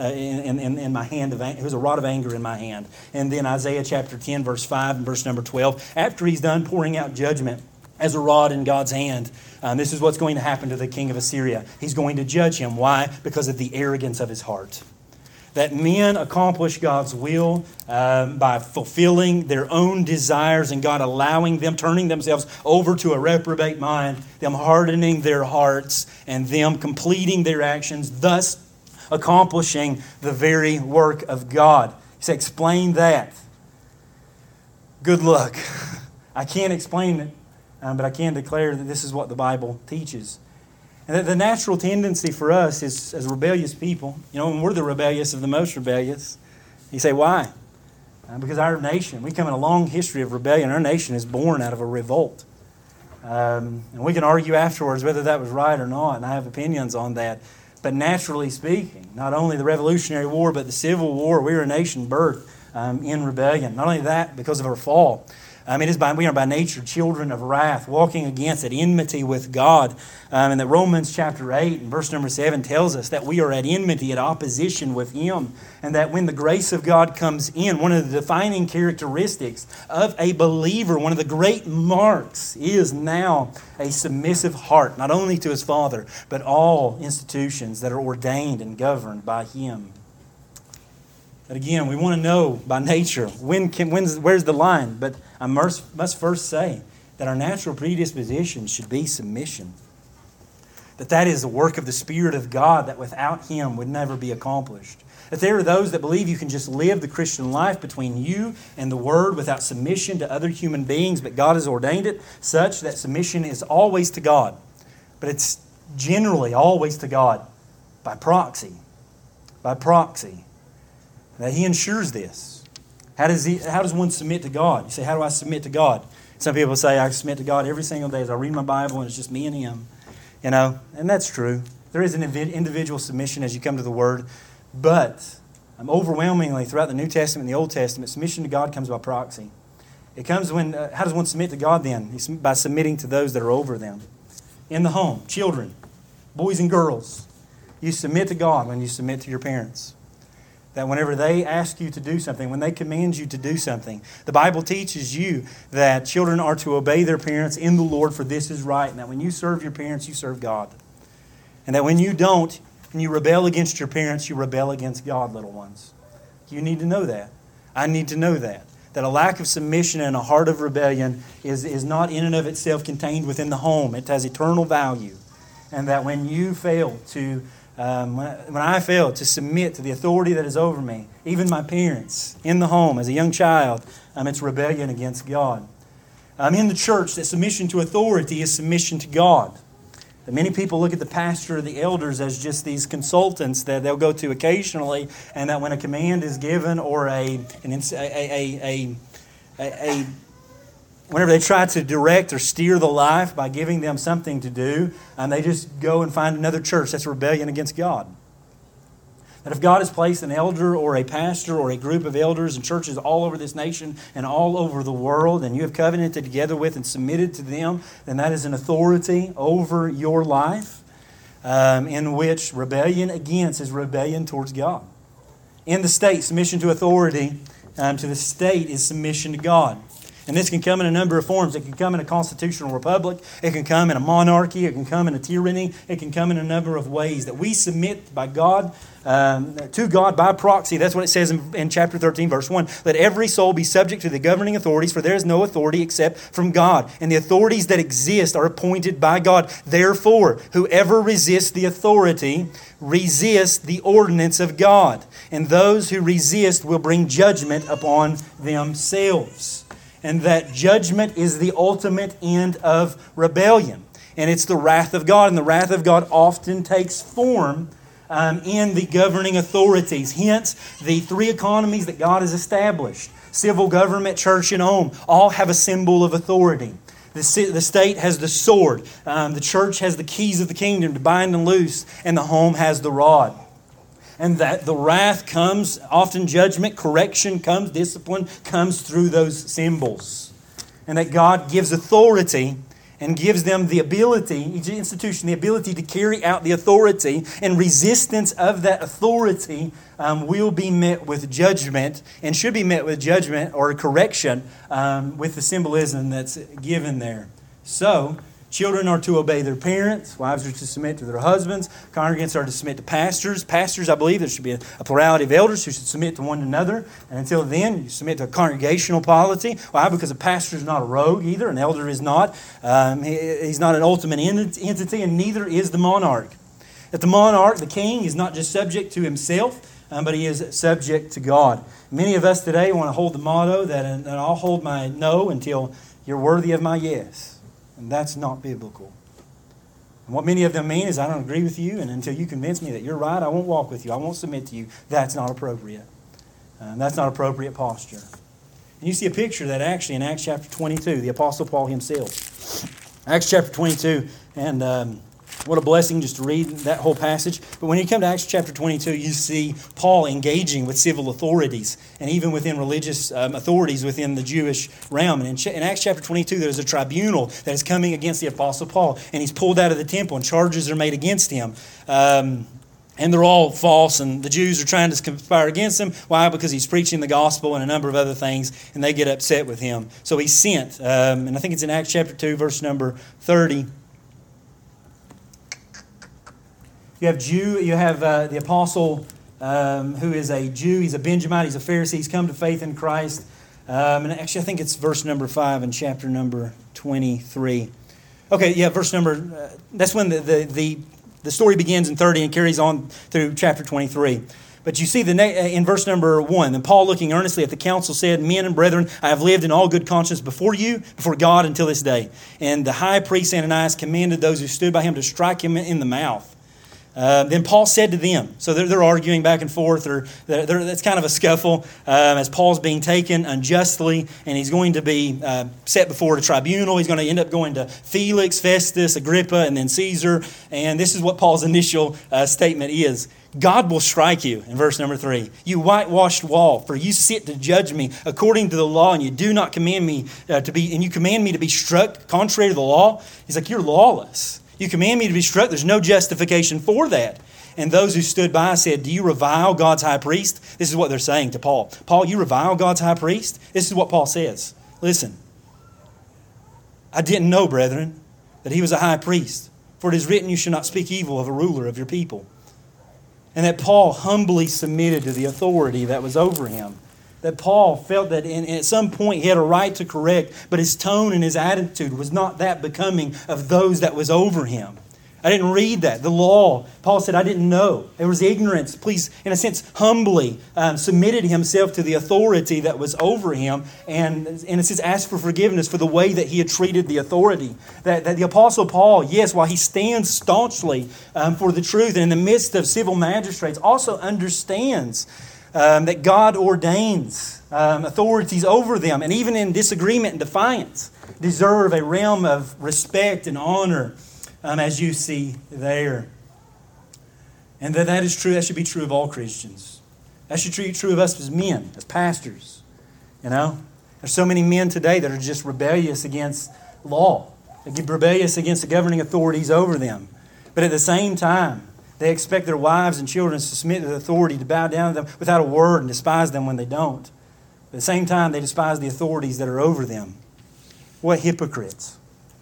my hand, who is a rod of anger in my hand." And then Isaiah chapter 10, verse 5 and verse number 12. After He's done pouring out judgment as a rod in God's hand, this is what's going to happen to the king of Assyria. He's going to judge him. Why? Because of the arrogance of his heart. that men accomplish God's will by fulfilling their own desires and God allowing them, turning themselves over to a reprobate mind, them hardening their hearts and them completing their actions, thus accomplishing the very work of God. You say, explain that. Good luck. I can't explain it, but I can declare that this is what the Bible teaches. And that the natural tendency for us is, as rebellious people, when we're the rebellious of the most rebellious, you say, why? Because our nation, we come in a long history of rebellion. Our nation is born out of a revolt. And we can argue afterwards whether that was right or not, and I have opinions on that. But naturally speaking, not only the Revolutionary War, but the Civil War, we are a nation birthed in rebellion. Not only that, because of our fall. We are by nature children of wrath, walking against at enmity with God. And that Romans chapter 8 and verse number 7 tells us that we are at enmity, at opposition with Him. And that when the grace of God comes in, one of the defining characteristics of a believer, one of the great marks, is now a submissive heart, not only to his Father, but all institutions that are ordained and governed by Him. But again, we want to know by nature, where's the line? But I must first say that our natural predisposition should be submission. That is the work of the Spirit of God that without Him would never be accomplished. That there are those that believe you can just live the Christian life between you and the Word without submission to other human beings, but God has ordained it such that submission is always to God. But it's generally always to God by proxy. By proxy. That He ensures this. How does one submit to God? You say, how do I submit to God? Some people say, I submit to God every single day as I read my Bible and it's just me and Him. And that's true. There is an individual submission as you come to the Word. But overwhelmingly throughout the New Testament and the Old Testament, submission to God comes by proxy. It comes when, how does one submit to God then? It's by submitting to those that are over them. In the home, children, boys and girls. You submit to God when you submit to your parents. That whenever they ask you to do something, when they command you to do something, the Bible teaches you that children are to obey their parents in the Lord, for this is right. And that when you serve your parents, you serve God. And that when you don't, and you rebel against your parents, you rebel against God, little ones. You need to know that. I need to know that. That a lack of submission and a heart of rebellion is not in and of itself contained within the home. It has eternal value. And that when you fail to when I fail to submit to the authority that is over me, even my parents, in the home as a young child, it's rebellion against God. In the church, that submission to authority is submission to God. That many people look at the pastor or the elders as just these consultants that they'll go to occasionally, and that when a command is given or whenever they try to direct or steer the life by giving them something to do, they just go and find another church. That's rebellion against God. That if God has placed an elder or a pastor or a group of elders in churches all over this nation and all over the world, and you have covenanted together with and submitted to them, then that is an authority over your life, in which rebellion against is rebellion towards God. In the state, submission to authority to the state is submission to God. And this can come in a number of forms. It can come in a constitutional republic. It can come in a monarchy. It can come in a tyranny. It can come in a number of ways that we submit by God, to God by proxy. That's what it says in chapter 13, verse 1. Let every soul be subject to the governing authorities, for there is no authority except from God. And the authorities that exist are appointed by God. Therefore, whoever resists the authority resists the ordinance of God. And those who resist will bring judgment upon themselves. And that judgment is the ultimate end of rebellion. And it's the wrath of God. And the wrath of God often takes form in the governing authorities. Hence, the three economies that God has established, civil government, church, and home, all have a symbol of authority. The state has the sword. The church has the keys of the kingdom to bind and loose. And the home has the rod. And that the wrath comes, often judgment, correction comes, discipline comes through those symbols. And that God gives authority and gives them the ability, each institution, the ability to carry out the authority, and resistance of that authority will be met with judgment, and should be met with judgment or correction with the symbolism that's given there. So, Children are to obey their parents. Wives are to submit to their husbands. Congregants are to submit to pastors. Pastors, I believe, there should be a plurality of elders who should submit to one another. And until then, you submit to a congregational polity. Why? Because a pastor is not a rogue either. An elder is not. He's not an ultimate entity, and neither is the monarch. That the monarch, the king, is not just subject to himself, but he is subject to God. Many of us today want to hold the motto that I'll hold my no until you're worthy of my yes. And that's not biblical. And what many of them mean is, I don't agree with you, and until you convince me that you're right, I won't walk with you. I won't submit to you. That's not appropriate. That's not appropriate posture. And you see a picture of that actually in Acts chapter 22, the Apostle Paul himself. Acts chapter 22, and what a blessing just to read that whole passage. But when you come to Acts chapter 22, you see Paul engaging with civil authorities and even within religious authorities within the Jewish realm. And in Acts chapter 22, there's a tribunal that is coming against the Apostle Paul. And he's pulled out of the temple and charges are made against him. And they're all false, and the Jews are trying to conspire against him. Why? Because he's preaching the gospel and a number of other things, and they get upset with him. So he's sent, and I think it's in Acts chapter 2, verse number 30. You have the apostle who is a Jew. He's a Benjamite. He's a Pharisee. He's come to faith in Christ. And actually, I think it's verse number 5 in chapter number 23. Okay, yeah, verse number. That's when the story begins in 30 and carries on through chapter 23. But you see in verse number 1, then Paul, looking earnestly at the council, said, Men and brethren, I have lived in all good conscience before you, before God, until this day. And the high priest Ananias commanded those who stood by him to strike him in the mouth. Then Paul said to them, so they're arguing back and forth, or that's kind of a scuffle as Paul's being taken unjustly, and he's going to be set before a tribunal. He's going to end up going to Felix, Festus, Agrippa, and then Caesar. And this is what Paul's initial statement is. God will strike you, in verse number 3. You whitewashed wall, for you sit to judge me according to the law, and you do not command me and you command me to be struck contrary to the law. He's like, you're lawless. You command me to be struck. There's no justification for that. And those who stood by said, Do you revile God's high priest? This is what they're saying to Paul. Paul, you revile God's high priest? This is what Paul says. Listen, I didn't know, brethren, that he was a high priest. For it is written, you should not speak evil of a ruler of your people. And that Paul humbly submitted to the authority that was over him. That Paul felt that at some point he had a right to correct, but his tone and his attitude was not that becoming of those that was over him. I didn't read that. The law, Paul said, I didn't know. There was ignorance. Please, in a sense, humbly submitted himself to the authority that was over him, and in a sense asked for forgiveness for the way that he had treated the authority. That the Apostle Paul, yes, while he stands staunchly for the truth and in the midst of civil magistrates, also understands that God ordains authorities over them, and even in disagreement and defiance, deserve a realm of respect and honor, as you see there. And that is true. That should be true of all Christians. That should be true of us as men, as pastors. You know, there's so many men today that are just rebellious against law. They get rebellious against the governing authorities over them. But at the same time, they expect their wives and children to submit to the authority, to bow down to them without a word, and despise them when they don't. At the same time, they despise the authorities that are over them. What hypocrites.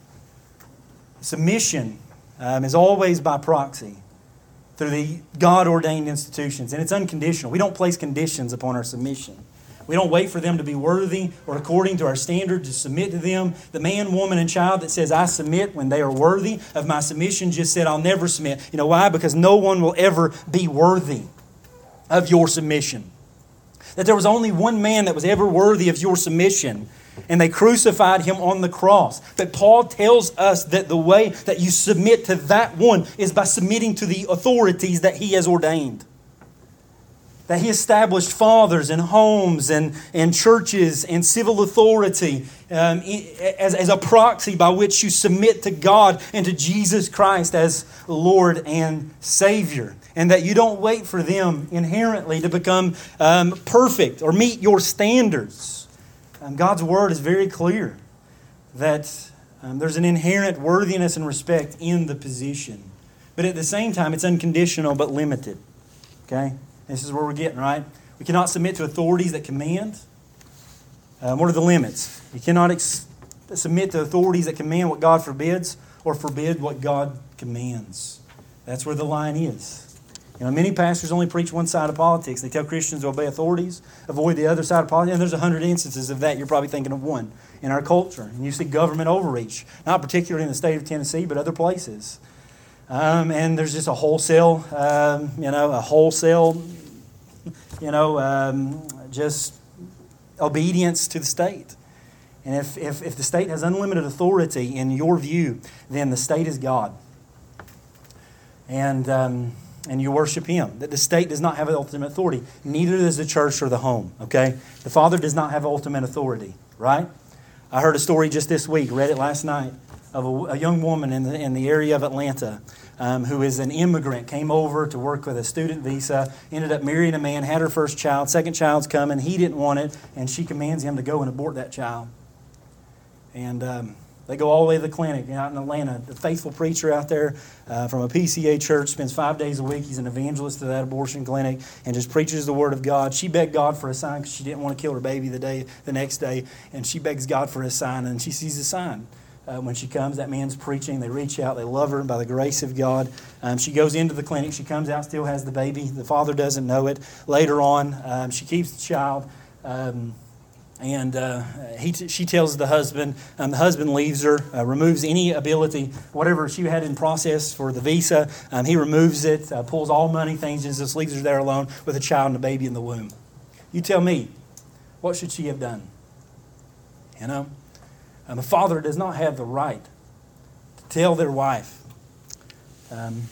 Submission is always by proxy through the God-ordained institutions, and it's unconditional. We don't place conditions upon our submission. We don't wait for them to be worthy or according to our standard to submit to them. The man, woman, and child that says, I submit when they are worthy of my submission just said, I'll never submit. You know why? Because no one will ever be worthy of your submission. That there was only one man that was ever worthy of your submission, and they crucified him on the cross. But Paul tells us that the way that you submit to that one is by submitting to the authorities that he has ordained. That he established fathers and homes and churches and civil authority as a proxy by which you submit to God and to Jesus Christ as Lord and Savior. And that you don't wait for them inherently to become perfect or meet your standards. God's Word is very clear that there's an inherent worthiness and respect in the position. But at the same time, it's unconditional but limited. Okay? This is where we're getting, right? We cannot submit to authorities that command. What are the limits? You cannot submit to authorities that command what God forbids, or forbid what God commands. That's where the line is. Many pastors only preach one side of politics. They tell Christians to obey authorities, avoid the other side of politics. And there's 100 instances of that. You're probably thinking of one in our culture. And you see government overreach, not particularly in the state of Tennessee, but other places. And there's just a wholesale, just obedience to the state. And if the state has unlimited authority in your view, then the state is God. And you worship Him. That the state does not have ultimate authority. Neither does the church or the home. Okay? The Father does not have ultimate authority. Right? I heard a story just this week, read it last night, of a young woman in the area of Atlanta who is an immigrant, came over to work with a student visa, ended up marrying a man, had her first child, second child's coming, he didn't want it, and she commands him to go and abort that child. And they go all the way to the clinic out in Atlanta. The faithful preacher out there from a PCA church spends 5 days a week. He's an evangelist to that abortion clinic and just preaches the Word of God. She begged God for a sign because she didn't want to kill her baby the next day. And she begs God for a sign, and she sees a sign. When she comes, that man's preaching. They reach out. They love her by the grace of God. She goes into the clinic. She comes out, still has the baby. The father doesn't know it. Later on, she keeps the child. She tells the husband leaves her, removes any ability, whatever she had in process for the visa, he removes it, pulls all money, things, and just leaves her there alone with a child and a baby in the womb. You tell me, what should she have done? The father does not have the right to tell their wife. And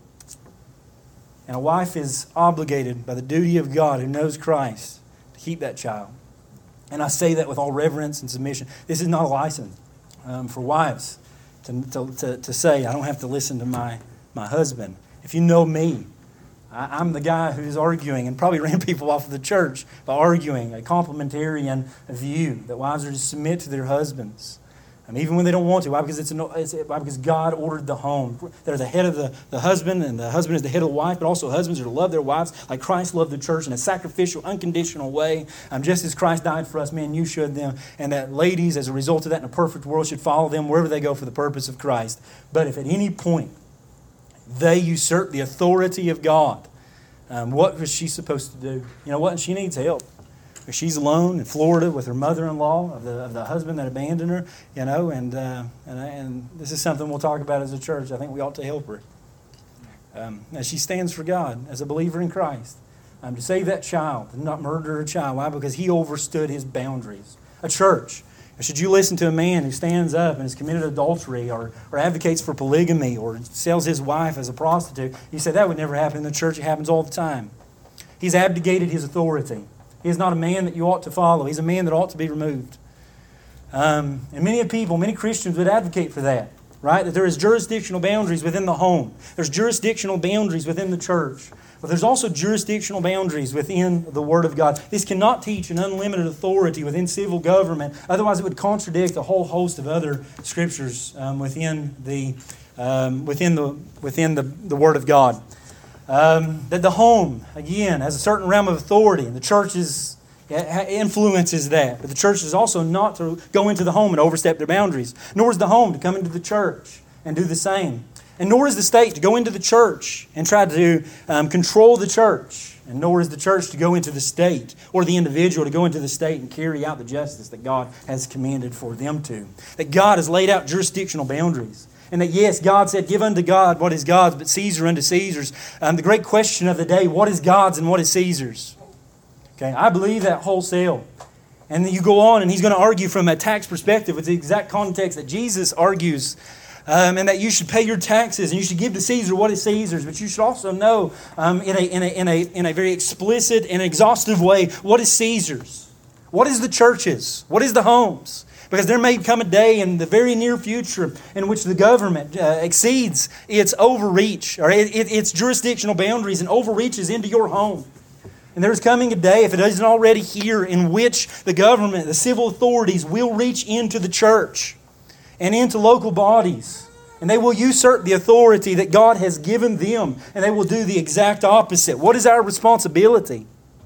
a wife is obligated by the duty of God who knows Christ to keep that child. And I say that with all reverence and submission. This is not a license for wives to say, I don't have to listen to my husband. If you know me, I'm the guy who's arguing and probably ran people off of the church by arguing a complementarian view that wives are to submit to their husbands. Even when they don't want to. Why? Because God ordered the home. They're the head of the husband, and the husband is the head of the wife, but also husbands are to love their wives like Christ loved the church in a sacrificial, unconditional way. Just as Christ died for us, man, you should them. And that ladies, as a result of that in a perfect world, should follow them wherever they go for the purpose of Christ. But if at any point they usurp the authority of God, what was she supposed to do? You know what? She needs help. She's alone in Florida with her mother-in-law of the husband that abandoned her, and this is something we'll talk about as a church. I think we ought to help her. As she stands for God, as a believer in Christ, to save that child, to not murder a child. Why? Because he overstood his boundaries. A church. Should you listen to a man who stands up and has committed adultery or advocates for polygamy or sells his wife as a prostitute, you say that would never happen in the church. It happens all the time. He's abdicated his authority. He is not a man that you ought to follow. He's a man that ought to be removed. And many Christians would advocate for that, right? That there is jurisdictional boundaries within the home. There's jurisdictional boundaries within the church. But there's also jurisdictional boundaries within the Word of God. This cannot teach an unlimited authority within civil government. Otherwise, it would contradict a whole host of other scriptures within the Word of God. That the home, again, has a certain realm of authority, and the church influences that. But the church is also not to go into the home and overstep their boundaries, nor is the home to come into the church and do the same. And nor is the state to go into the church and try to control the church. And nor is the church to go into the state or the individual to go into the state and carry out the justice that God has commanded for them to. That God has laid out jurisdictional boundaries. And that, yes, God said, give unto God what is God's, but Caesar unto Caesar's. The great question of the day, what is God's and what is Caesar's? Okay, I believe that wholesale. And then you go on, and he's going to argue from a tax perspective with the exact context that Jesus argues. And that you should pay your taxes, and you should give to Caesar what is Caesar's. But you should also know in a very explicit and exhaustive way, what is Caesar's? What is the church's? What is the home's? Because there may come a day in the very near future in which the government exceeds its overreach or its jurisdictional boundaries and overreaches into your home. And there's coming a day, if it isn't already here, in which the government, the civil authorities will reach into the church and into local bodies. And they will usurp the authority that God has given them. And they will do the exact opposite. What is our responsibility?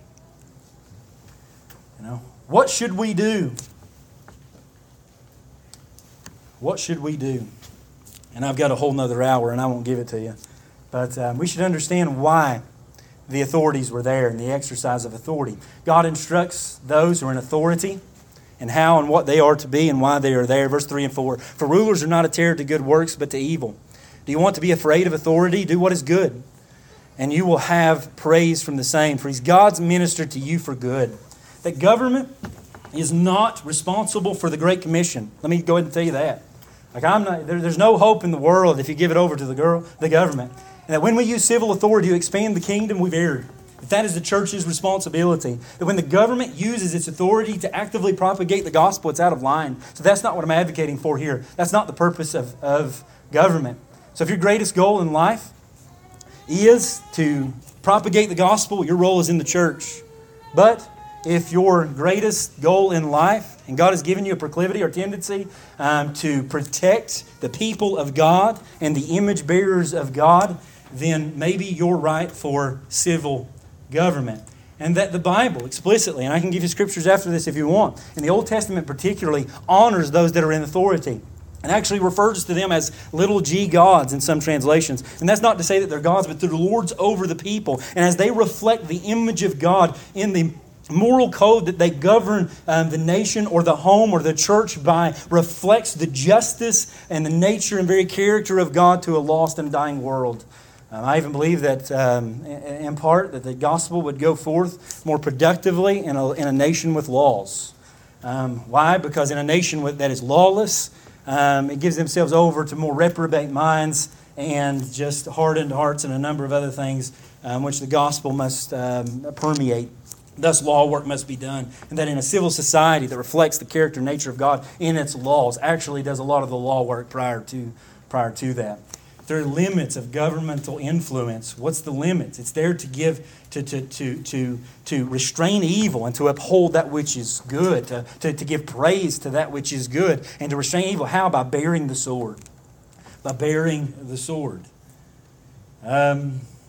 What should we do? What should we do? And I've got a whole nother hour, and I won't give it to you. But we should understand why the authorities were there and the exercise of authority. God instructs those who are in authority and how and what they are to be and why they are there. Verse 3 and 4. For rulers are not a terror to good works, but to evil. Do you want to be afraid of authority? Do what is good, and you will have praise from the same. For He's God's minister to you for good. That government is not responsible for the Great Commission. Let me go ahead and tell you that. There's no hope in the world if you give it over to the government. And that when we use civil authority to expand the kingdom, we've erred. That is the church's responsibility. That when the government uses its authority to actively propagate the gospel, it's out of line. So that's not what I'm advocating for here. That's not the purpose of government. So if your greatest goal in life is to propagate the gospel, your role is in the church. But if your greatest goal in life, and God has given you a proclivity or tendency to protect the people of God and the image bearers of God, then maybe you're right for civil government. And that the Bible explicitly, and I can give you scriptures after this if you want, in the Old Testament particularly, honors those that are in authority. And actually refers to them as little g gods in some translations. And that's not to say that they're gods, but they're lords over the people. And as they reflect the image of God in the moral code that they govern the nation or the home or the church by, reflects the justice and the nature and very character of God to a lost and dying world. I even believe that, in part, that the gospel would go forth more productively in a nation with laws. Why? Because in a nation that is lawless, it gives themselves over to more reprobate minds and just hardened hearts and a number of other things which the gospel must permeate. Thus, law work must be done. And that in a civil society that reflects the character and nature of God in its laws actually does a lot of the law work prior to that. There are limits of governmental influence. What's the limits? It's there to give, to restrain evil and to uphold that which is good, to give praise to that which is good, and to restrain evil. How? By bearing the sword. By bearing the sword. Yeah.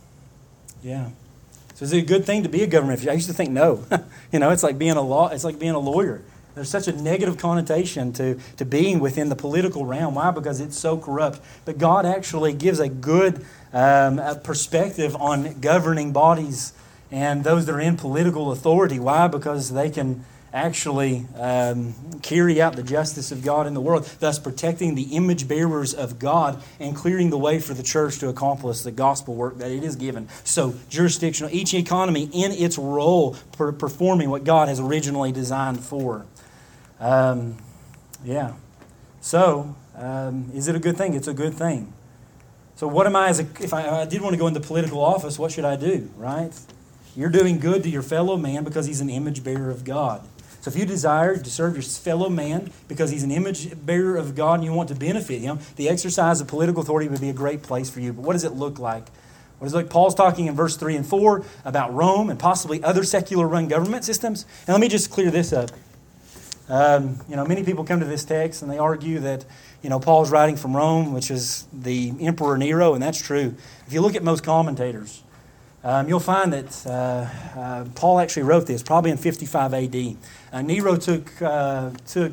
So is it a good thing to be a government? I used to think no. It's like being a lawyer. There's such a negative connotation to being within the political realm. Why? Because it's so corrupt. But God actually gives a good perspective on governing bodies and those that are in political authority. Why? Because they can actually carry out the justice of God in the world, thus protecting the image bearers of God and clearing the way for the church to accomplish the gospel work that it is given. So jurisdictional, each economy in its role performing what God has originally designed for. Yeah. So, is it a good thing? It's a good thing. So what am I if I did want to go into political office, what should I do, right? You're doing good to your fellow man because he's an image bearer of God. So if you desire to serve your fellow man because he's an image bearer of God and you want to benefit him, the exercise of political authority would be a great place for you. But what does it look like? What does it look like? Paul's talking in verse 3 and 4 about Rome and possibly other secular run government systems. And let me just clear this up. Many people come to this text and they argue that, Paul's writing from Rome, which is the Emperor Nero, and that's true. If you look at most commentators, you'll find that Paul actually wrote this probably in 55 A.D. Nero took the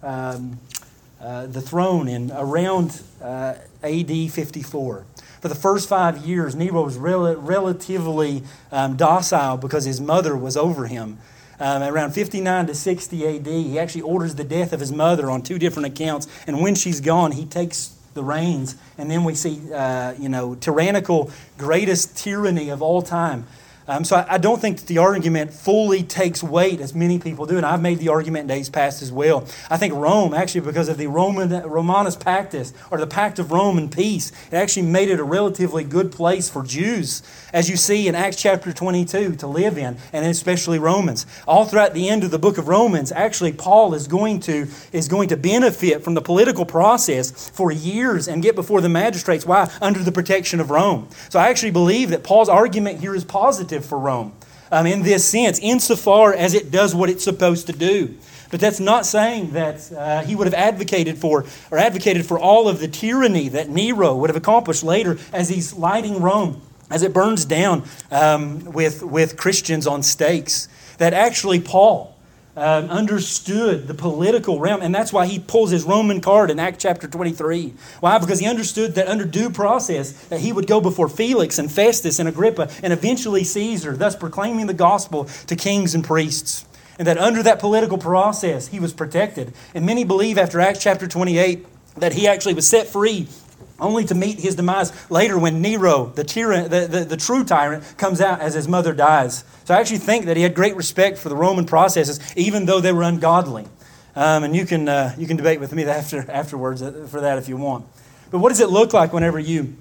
throne in around A.D. 54. For the first 5 years, Nero was relatively docile because his mother was over him. Around 59 to 60 A.D., he actually orders the death of his mother on 2 different accounts. And when she's gone, he takes the reins. And then we see, tyrannical, greatest tyranny of all time. So I don't think that the argument fully takes weight as many people do, and I've made the argument in days past as well. I think Rome, actually because of the Romanus Pactus, or the Pact of Rome and peace, it actually made it a relatively good place for Jews, as you see in Acts chapter 22, to live in, and especially Romans. All throughout the end of the book of Romans, actually Paul is going to benefit from the political process for years and get before the magistrates. Why? Under the protection of Rome. So I actually believe that Paul's argument here is positive for Rome in this sense, insofar as it does what it's supposed to do. But that's not saying that he would have advocated for all of the tyranny that Nero would have accomplished later as he's lighting Rome, as it burns down with Christians on stakes. That actually Paul understood the political realm, and that's why he pulls his Roman card in Acts chapter 23. Why? Because he understood that under due process that he would go before Felix and Festus and Agrippa and eventually Caesar, thus proclaiming the gospel to kings and priests. And that under that political process he was protected. And many believe after Acts chapter 28 that he actually was set free only to meet his demise later when Nero, the tyrant, the true tyrant, comes out as his mother dies. So I actually think that he had great respect for the Roman processes, even though they were ungodly. And you can debate with me afterwards for that if you want. But what does it look like whenever you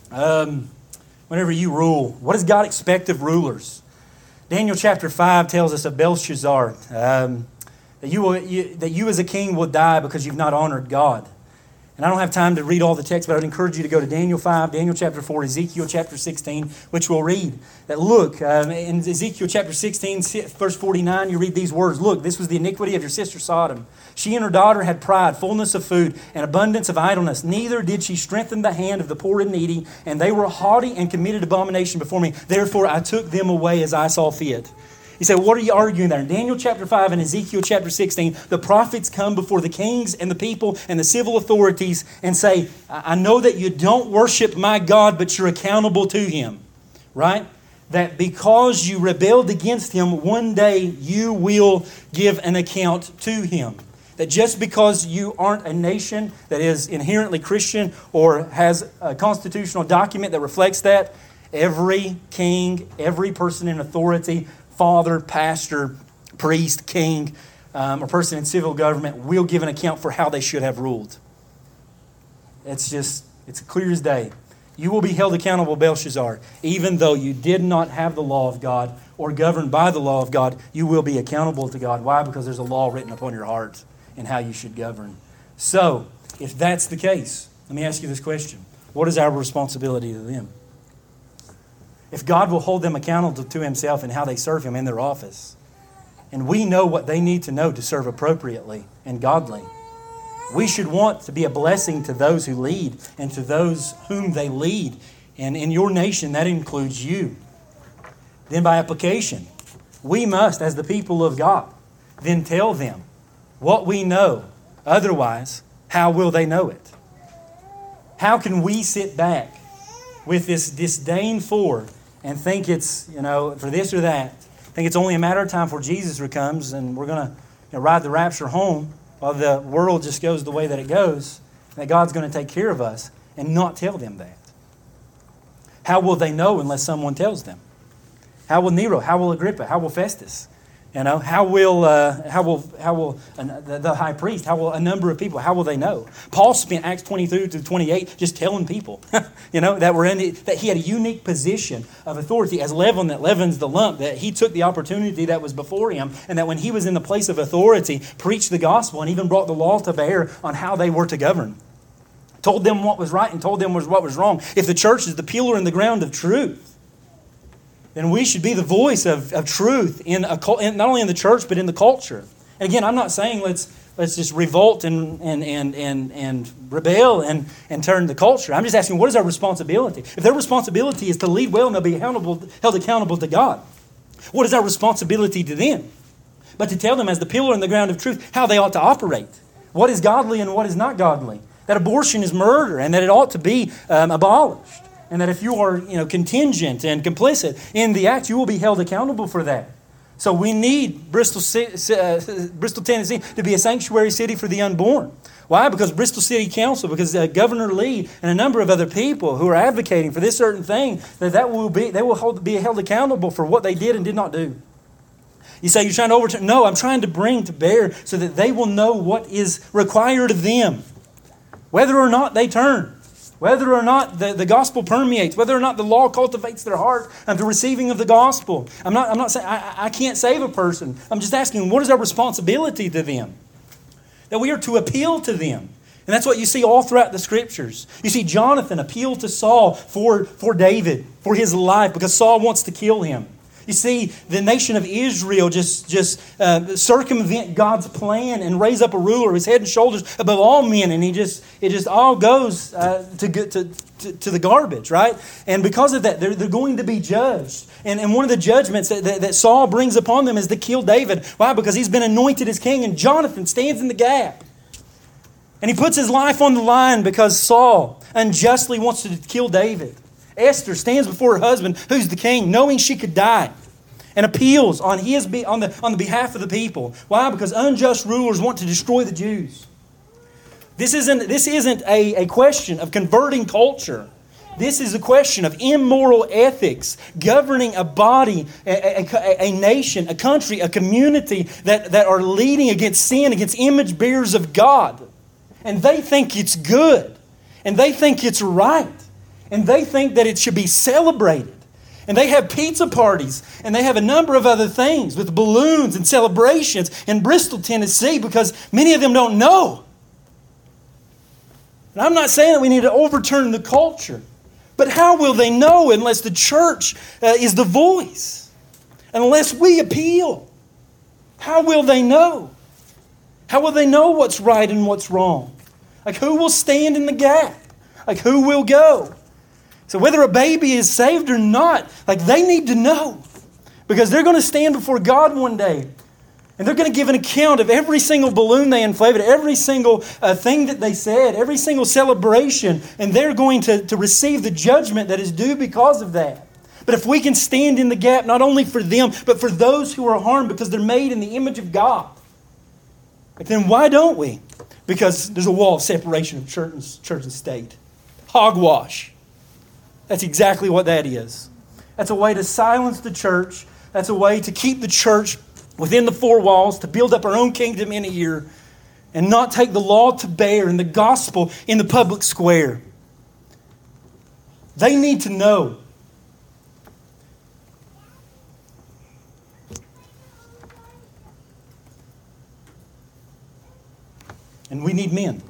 rule? What does God expect of rulers? Daniel chapter 5 tells us of Belshazzar that you as a king will die because you've not honored God. And I don't have time to read all the text, but I would encourage you to go to Daniel 5, Daniel chapter 4, Ezekiel chapter 16, which we'll read. That look, in Ezekiel chapter 16, verse 49, you read these words. Look, this was the iniquity of your sister Sodom. She and her daughter had pride, fullness of food, and abundance of idleness. Neither did she strengthen the hand of the poor and needy, and they were haughty and committed abomination before me. Therefore I took them away as I saw fit. You say, what are you arguing there? In Daniel chapter 5 and Ezekiel chapter 16, the prophets come before the kings and the people and the civil authorities and say, I know that you don't worship my God, but you're accountable to Him. Right? That because you rebelled against Him, one day you will give an account to Him. That just because you aren't a nation that is inherently Christian or has a constitutional document that reflects that, every king, every person in authority, father, pastor, priest, king, or person in civil government will give an account for how they should have ruled. It's clear as day. You will be held accountable, Belshazzar. Even though you did not have the law of God or governed by the law of God, you will be accountable to God. Why? Because there's a law written upon your heart and how you should govern. So, if that's the case, let me ask you this question. What is our responsibility to them? If God will hold them accountable to Himself and how they serve Him in their office, and we know what they need to know to serve appropriately and godly, we should want to be a blessing to those who lead and to those whom they lead. And in your nation, that includes you. Then by application, we must, as the people of God, then tell them what we know. Otherwise, how will they know it? How can we sit back with this disdain for and think it's, for this or that, think it's only a matter of time before Jesus comes and we're going to ride the rapture home while the world just goes the way that it goes, that God's going to take care of us, and not tell them that? How will they know unless someone tells them? How will Nero? How will Agrippa? How will Festus? How will the high priest? How will a number of people? How will they know? Paul spent Acts 22 to 28 just telling people, that he had a unique position of authority as leaven that leavens the lump. That he took the opportunity that was before him, and that when he was in the place of authority, preached the gospel and even brought the law to bear on how they were to govern. Told them what was right and told them what was wrong. If the church is the pillar and the ground of truth, then we should be the voice of truth not only in the church but in the culture. And again, I'm not saying let's just revolt and rebel and turn the culture. I'm just asking, what is our responsibility? If their responsibility is to lead well and they'll be held accountable to God, what is our responsibility to them? But to tell them as the pillar and the ground of truth how they ought to operate. What is godly and what is not godly. That abortion is murder and that it ought to be abolished. And that if you are, contingent and complicit in the act, you will be held accountable for that. So we need Bristol, Tennessee to be a sanctuary city for the unborn. Why? Because Bristol City Council, because Governor Lee and a number of other people who are advocating for this certain thing, they will be held accountable for what they did and did not do. You say you're trying to overturn. No, I'm trying to bring to bear so that they will know what is required of them, whether or not they turn. Whether or not the gospel permeates, whether or not the law cultivates their heart unto receiving of the gospel. I'm not saying I can't save a person. I'm just asking, what is our responsibility to them? That we are to appeal to them. And that's what you see all throughout the Scriptures. You see Jonathan appeal to Saul for David, for his life, because Saul wants to kill him. You see, the nation of Israel just circumvent God's plan and raise up a ruler who's head and shoulders above all men, and it just all goes to the garbage, right? And because of that, they're going to be judged. And one of the judgments that Saul brings upon them is to kill David. Why? Because he's been anointed as king, and Jonathan stands in the gap. And he puts his life on the line because Saul unjustly wants to kill David. Esther stands before her husband, who's the king, knowing she could die, and appeals on the behalf of the people. Why? Because unjust rulers want to destroy the Jews. This isn't a question of converting culture. This is a question of immoral ethics governing a body, a nation, a country, a community that are leading against sin, against image bearers of God. And they think it's good. And they think it's right. And they think that it should be celebrated. And they have pizza parties. And they have a number of other things with balloons and celebrations in Bristol, Tennessee, because many of them don't know. And I'm not saying that we need to overturn the culture. But how will they know unless the church is the voice? Unless we appeal? How will they know? How will they know what's right and what's wrong? Like, who will stand in the gap? Like, who will go? So whether a baby is saved or not, like, they need to know. Because they're going to stand before God one day. And they're going to give an account of every single balloon they inflated, every single thing that they said, every single celebration. And they're going to receive the judgment that is due because of that. But if we can stand in the gap, not only for them, but for those who are harmed because they're made in the image of God, then why don't we? Because there's a wall of separation of church and state. Hogwash. That's exactly what that is. That's a way to silence the church. That's a way to keep the church within the four walls, to build up our own kingdom in here, and not take the law to bear and the gospel in the public square. They need to know. And we need men.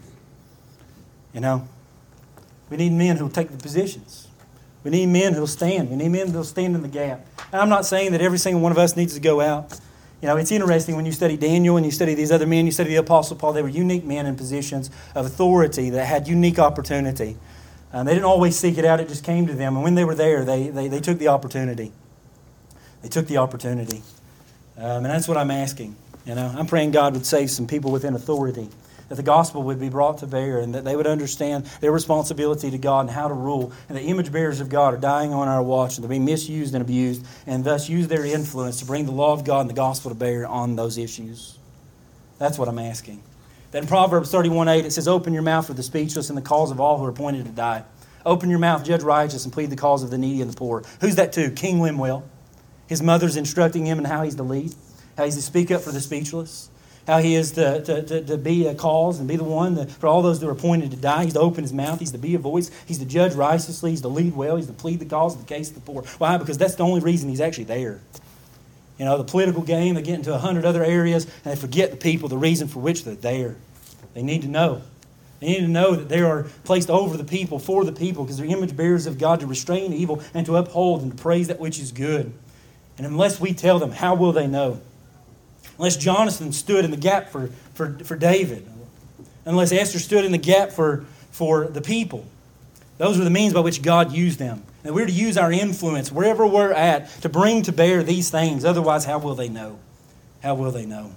You know, we need men who will take the positions. We need men who will stand. We need men who will stand in the gap. And I'm not saying that every single one of us needs to go out. You know, it's interesting when you study Daniel and you study these other men, you study the Apostle Paul, they were unique men in positions of authority that had unique opportunity. They didn't always seek it out, it just came to them. And when they were there, they took the opportunity. They took the opportunity. And that's what I'm asking. You know, I'm praying God would save some people within authority, that the gospel would be brought to bear, and that they would understand their responsibility to God and how to rule. And the image bearers of God are dying on our watch, and they're being misused and abused, and thus use their influence to bring the law of God and the gospel to bear on those issues. That's what I'm asking. Then in Proverbs 31:8, it says, "Open your mouth for the speechless and the cause of all who are appointed to die. Open your mouth, judge righteous, and plead the cause of the needy and the poor." Who's that to? King Lemuel. His mother's instructing him in how he's to lead, how he's to speak up for the speechless, how he is to be a cause and be the one for all those that are appointed to die. He's to open his mouth. He's to be a voice. He's to judge righteously. He's to lead well. He's to plead the cause of the case of the poor. Why? Because that's the only reason he's actually there. You know, the political game, they get into 100 other areas and they forget the people, the reason for which they're there. They need to know. They need to know that they are placed over the people, for the people, because they're image bearers of God to restrain evil and to uphold and to praise that which is good. And unless we tell them, how will they know? Unless Jonathan stood in the gap for David. Unless Esther stood in the gap for the people. Those are the means by which God used them. And we're to use our influence wherever we're at to bring to bear these things. Otherwise, how will they know? How will they know?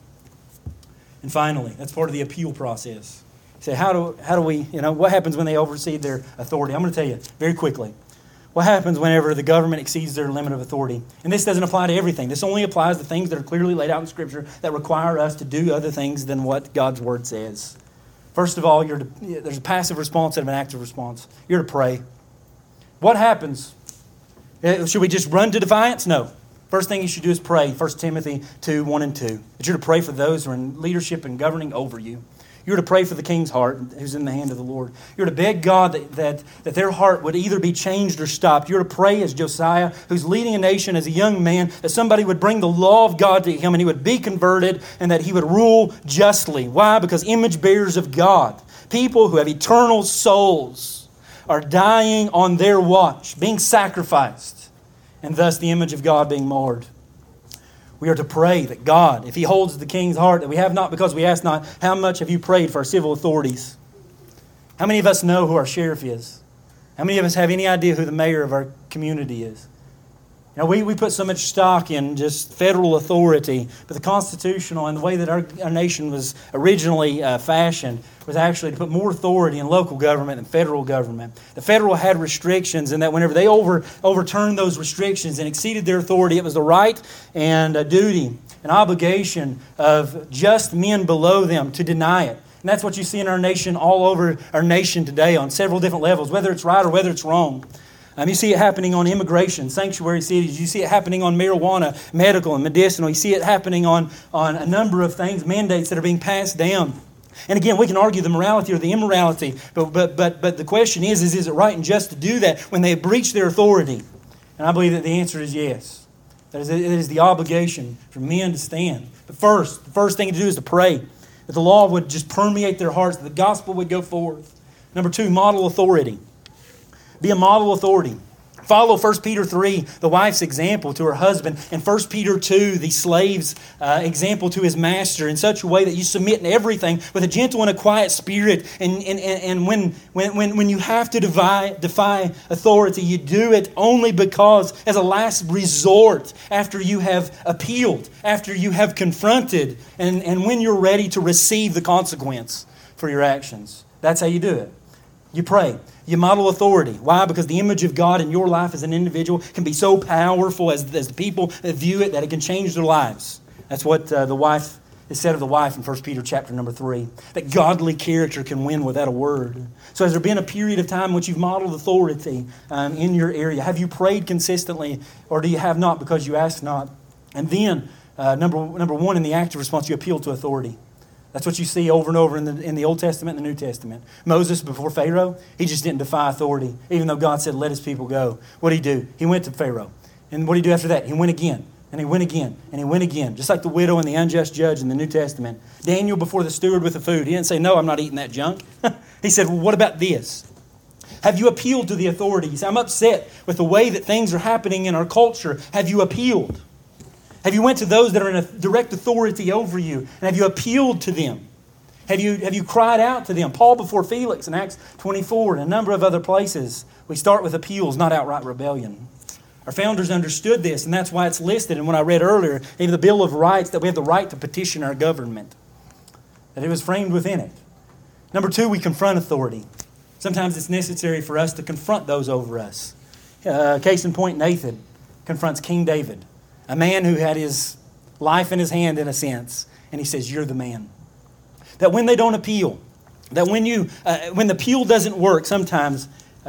And finally, that's part of the appeal process. You say, how do we, what happens when they oversee their authority? I'm going to tell you very quickly. What happens whenever the government exceeds their limit of authority? And this doesn't apply to everything. This only applies to things that are clearly laid out in Scripture that require us to do other things than what God's Word says. First of all, there's a passive response and an active response. You're to pray. What happens? Should we just run to defiance? No. First thing you should do is pray. 1 Timothy 2:1-2. That you're to pray for those who are in leadership and governing over you. You're to pray for the king's heart who's in the hand of the Lord. You're to beg God that their heart would either be changed or stopped. You're to pray as Josiah, who's leading a nation as a young man, that somebody would bring the law of God to him and he would be converted and that he would rule justly. Why? Because image bearers of God, people who have eternal souls, are dying on their watch, being sacrificed. and thus the image of God being marred. We are to pray that God, if He holds the king's heart, that we have not because we ask not. How much have you prayed for our civil authorities? How many of us know who our sheriff is? How many of us have any idea who the mayor of our community is? We put so much stock in just federal authority, but the constitutional and the way that our nation was originally fashioned was actually to put more authority in local government than federal government. The federal had restrictions, and that whenever they overturned those restrictions and exceeded their authority, it was the right and a duty, an obligation of just men below them to deny it. And that's what you see in our nation, all over our nation today on several different levels, whether it's right or whether it's wrong. You see it happening on immigration, sanctuary cities. You see it happening on marijuana, medical and medicinal. You see it happening on a number of things, mandates that are being passed down. And again, we can argue the morality or the immorality, but the question is it right and just to do that when they have breached their authority? And I believe that the answer is yes. That it is the obligation for men to stand. But the first thing to do is to pray, that the law would just permeate their hearts, that the gospel would go forth. Number 2, model authority. Be a model authority. Follow 1 Peter 3, the wife's example to her husband, and 1 Peter 2, the slave's example to his master, in such a way that you submit in everything with a gentle and a quiet spirit. And when you have to defy authority, you do it only because, as a last resort, after you have appealed, after you have confronted, and when you're ready to receive the consequence for your actions. That's how you do it. You pray. You model authority. Why? Because the image of God in your life as an individual can be so powerful as the people that view it that it can change their lives. That's what the wife is said of the wife in 1 Peter chapter number 3. That godly character can win without a word. So has there been a period of time in which you've modeled authority in your area? Have you prayed consistently, or do you have not because you ask not? And then, number one, in the active response, you appeal to authority. That's what you see over and over in the Old Testament and the New Testament. Moses, before Pharaoh, he just didn't defy authority, even though God said, let his people go. What did he do? He went to Pharaoh. And what did he do after that? He went again, and he went again, and he went again. Just like the widow and the unjust judge in the New Testament. Daniel before the steward with the food. He didn't say, no, I'm not eating that junk. He said, well, what about this? Have you appealed to the authorities? I'm upset with the way that things are happening in our culture. Have you appealed? Have you went to those that are in a direct authority over you? And have you appealed to them? Have you cried out to them? Paul before Felix in Acts 24 and a number of other places. We start with appeals, not outright rebellion. Our founders understood this, and that's why it's listed. And when I read earlier, even the Bill of Rights, that we have the right to petition our government. That it was framed within it. Number 2, we confront authority. Sometimes it's necessary for us to confront those over us. Case in point, Nathan confronts King David. A man who had his life in his hand, in a sense. And he says, you're the man. That when they don't appeal, that when the appeal doesn't work, sometimes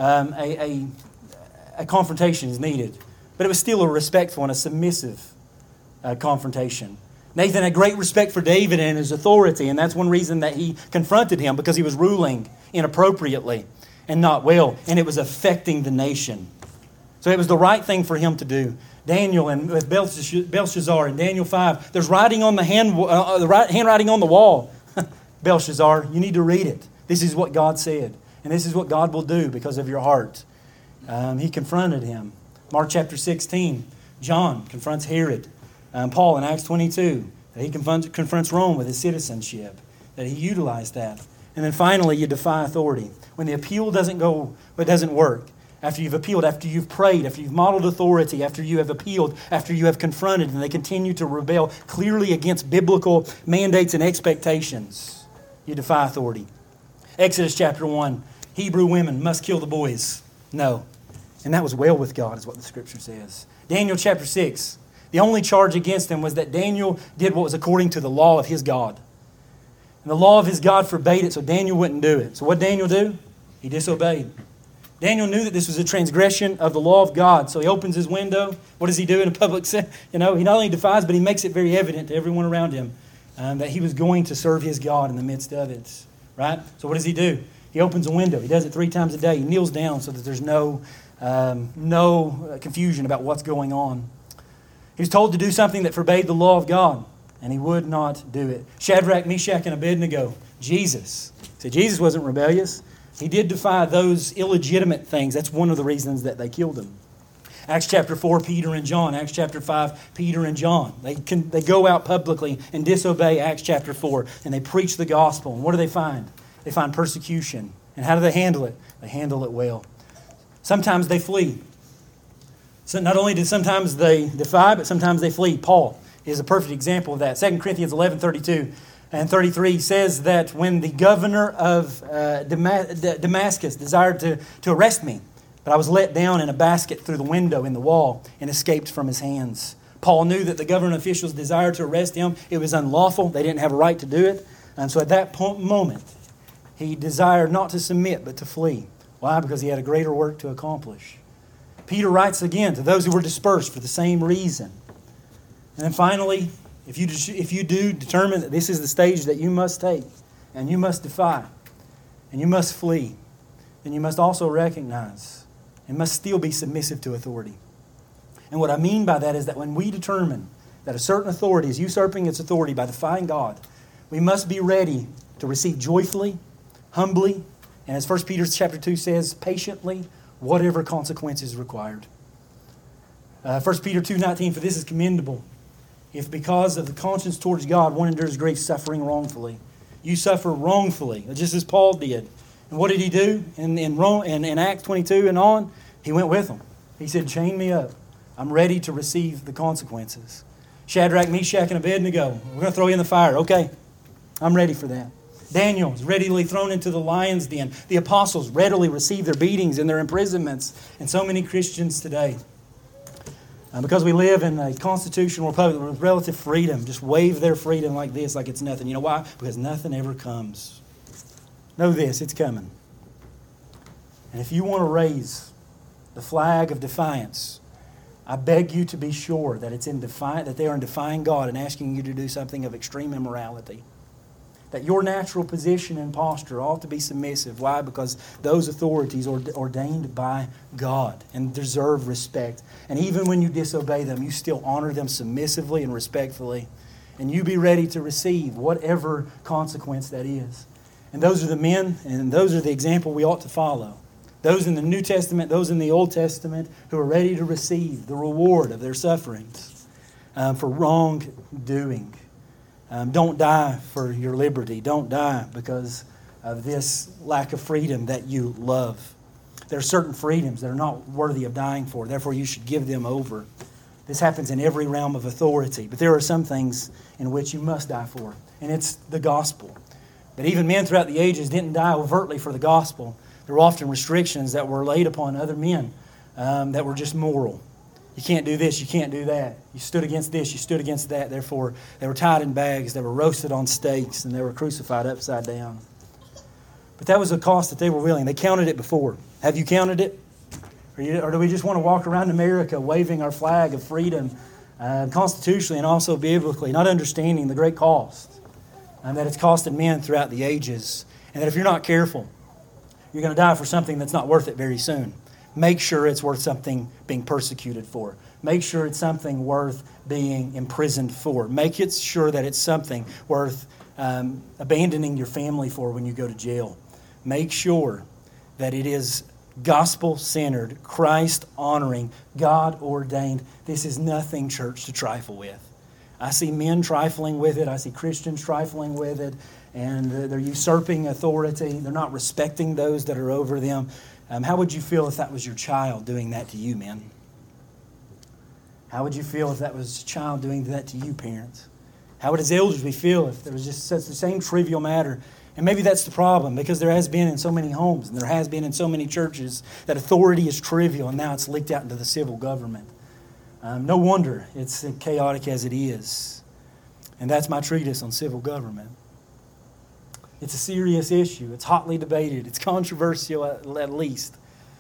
a confrontation is needed. But it was still a respectful and a submissive confrontation. Nathan had great respect for David and his authority, and that's one reason that he confronted him, because he was ruling inappropriately and not well, and it was affecting the nation. So it was the right thing for him to do. Daniel and with Belshazzar in Daniel 5, there's writing on the handwriting on the wall. Belshazzar, you need to read it. This is what God said, and this is what God will do because of your heart. He confronted him. Mark chapter 16, John confronts Herod. Paul in Acts 22, that he confronts Rome with his citizenship, that he utilized that. And then finally, you defy authority. When the appeal doesn't work, after you've appealed, after you've prayed, after you've modeled authority, after you have appealed, after you have confronted, and they continue to rebel clearly against biblical mandates and expectations, you defy authority. Exodus chapter 1, Hebrew women must kill the boys. No. And that was well with God, is what the Scripture says. Daniel chapter 6, the only charge against him was that Daniel did what was according to the law of his God. And the law of his God forbade it, so Daniel wouldn't do it. So what did Daniel do? He disobeyed. Daniel knew that this was a transgression of the law of God, so he opens his window. What does he do in a public setting? He not only defies, but he makes it very evident to everyone around him that he was going to serve his God in the midst of it. Right? So what does he do? He opens a window. He does it 3 times a day. He kneels down so that there's no confusion about what's going on. He was told to do something that forbade the law of God, and he would not do it. Shadrach, Meshach, and Abednego. Jesus. See, Jesus wasn't rebellious. He did defy those illegitimate things. That's one of the reasons that they killed him. Acts chapter 4, Peter and John. Acts chapter 5, Peter and John. They go out publicly and disobey Acts chapter 4, and they preach the gospel. And what do they find? They find persecution. And how do they handle it? They handle it well. Sometimes they flee. So not only did sometimes they defy, but sometimes they flee. Paul is a perfect example of that. 2 Corinthians 11:32 and 33 says that when the governor of Damascus desired to arrest me, but I was let down in a basket through the window in the wall and escaped from his hands. Paul knew that the government officials desired to arrest him. It was unlawful. They didn't have a right to do it. And so at that moment, he desired not to submit, but to flee. Why? Because he had a greater work to accomplish. Peter writes again to those who were dispersed for the same reason. And then finally, if you do determine that this is the stage that you must take, and you must defy, and you must flee, then you must also recognize and must still be submissive to authority. And what I mean by that is that when we determine that a certain authority is usurping its authority by defying God, we must be ready to receive joyfully, humbly, and as 1 Peter chapter 2 says, patiently, whatever consequences required. 1 Peter 2:19, for this is commendable, if because of the conscience towards God one endures great suffering wrongfully. You suffer wrongfully, just as Paul did. And what did he do in Acts 22 and on? He went with them. He said, chain me up. I'm ready to receive the consequences. Shadrach, Meshach, and Abednego, we're going to throw you in the fire. Okay, I'm ready for that. Daniel is readily thrown into the lion's den. The apostles readily received their beatings and their imprisonments. And so many Christians today, because we live in a constitutional republic with relative freedom, just wave their freedom like this, like it's nothing. You know why? Because nothing ever comes. Know this, it's coming. And if you want to raise the flag of defiance, I beg you to be sure that that they are in defying God and asking you to do something of extreme immorality. That your natural position and posture ought to be submissive. Why? Because those authorities are ordained by God and deserve respect. And even when you disobey them, you still honor them submissively and respectfully. And you be ready to receive whatever consequence that is. And those are the men, and those are the example we ought to follow. Those in the New Testament, those in the Old Testament, who are ready to receive the reward of their sufferings for wrongdoing. Don't die for your liberty. Don't die because of this lack of freedom that you love. There are certain freedoms that are not worthy of dying for. Therefore, you should give them over. This happens in every realm of authority. But there are some things in which you must die for. And it's the gospel. But even men throughout the ages didn't die overtly for the gospel. There were often restrictions that were laid upon other men that were just moral. You can't do this, you can't do that. You stood against this, you stood against that. Therefore, they were tied in bags, they were roasted on stakes, and they were crucified upside down. But that was a cost that they were willing. They counted it before. Have you counted it? Or do we just want to walk around America waving our flag of freedom constitutionally and also biblically, not understanding the great cost that it's costed men throughout the ages, and that if you're not careful, you're going to die for something that's not worth it very soon. Make sure it's worth something being persecuted for. Make sure it's something worth being imprisoned for. Make it sure that it's something worth abandoning your family for when you go to jail. Make sure that it is gospel-centered, Christ-honoring, God-ordained. This is nothing, church, to trifle with. I see men trifling with it. I see Christians trifling with it. And they're usurping authority. They're not respecting those that are over them. How would you feel if that was your child doing that to you, men? How would you feel if that was a child doing that to you, parents? How would as elders we feel if there was just such the same trivial matter? And maybe that's the problem, because there has been in so many homes and there has been in so many churches that authority is trivial, and now it's leaked out into the civil government. No wonder it's chaotic as it is. And that's my treatise on civil government. It's a serious issue. It's hotly debated. It's controversial at least.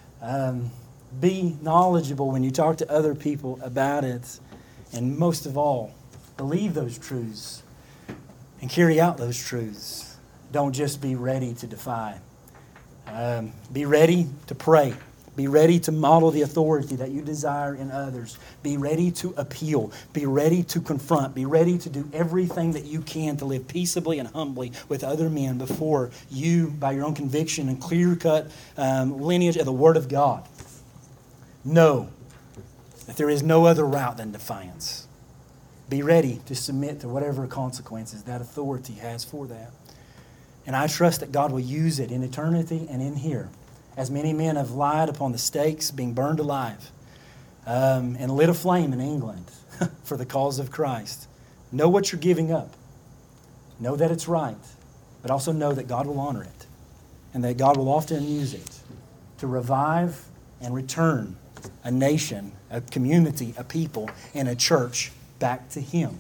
Be knowledgeable when you talk to other people about it. And most of all, believe those truths and carry out those truths. Don't just be ready to defy. Be ready to pray. Be ready to model the authority that you desire in others. Be ready to appeal. Be ready to confront. Be ready to do everything that you can to live peaceably and humbly with other men before you, by your own conviction and clear-cut lineage of the Word of God, know that there is no other route than defiance. Be ready to submit to whatever consequences that authority has for that. And I trust that God will use it in eternity and in here. As many men have lied upon the stakes, being burned alive, and lit a flame in England for the cause of Christ. Know what you're giving up. Know that it's right, but also know that God will honor it, and that God will often use it to revive and return a nation, a community, a people, and a church back to Him.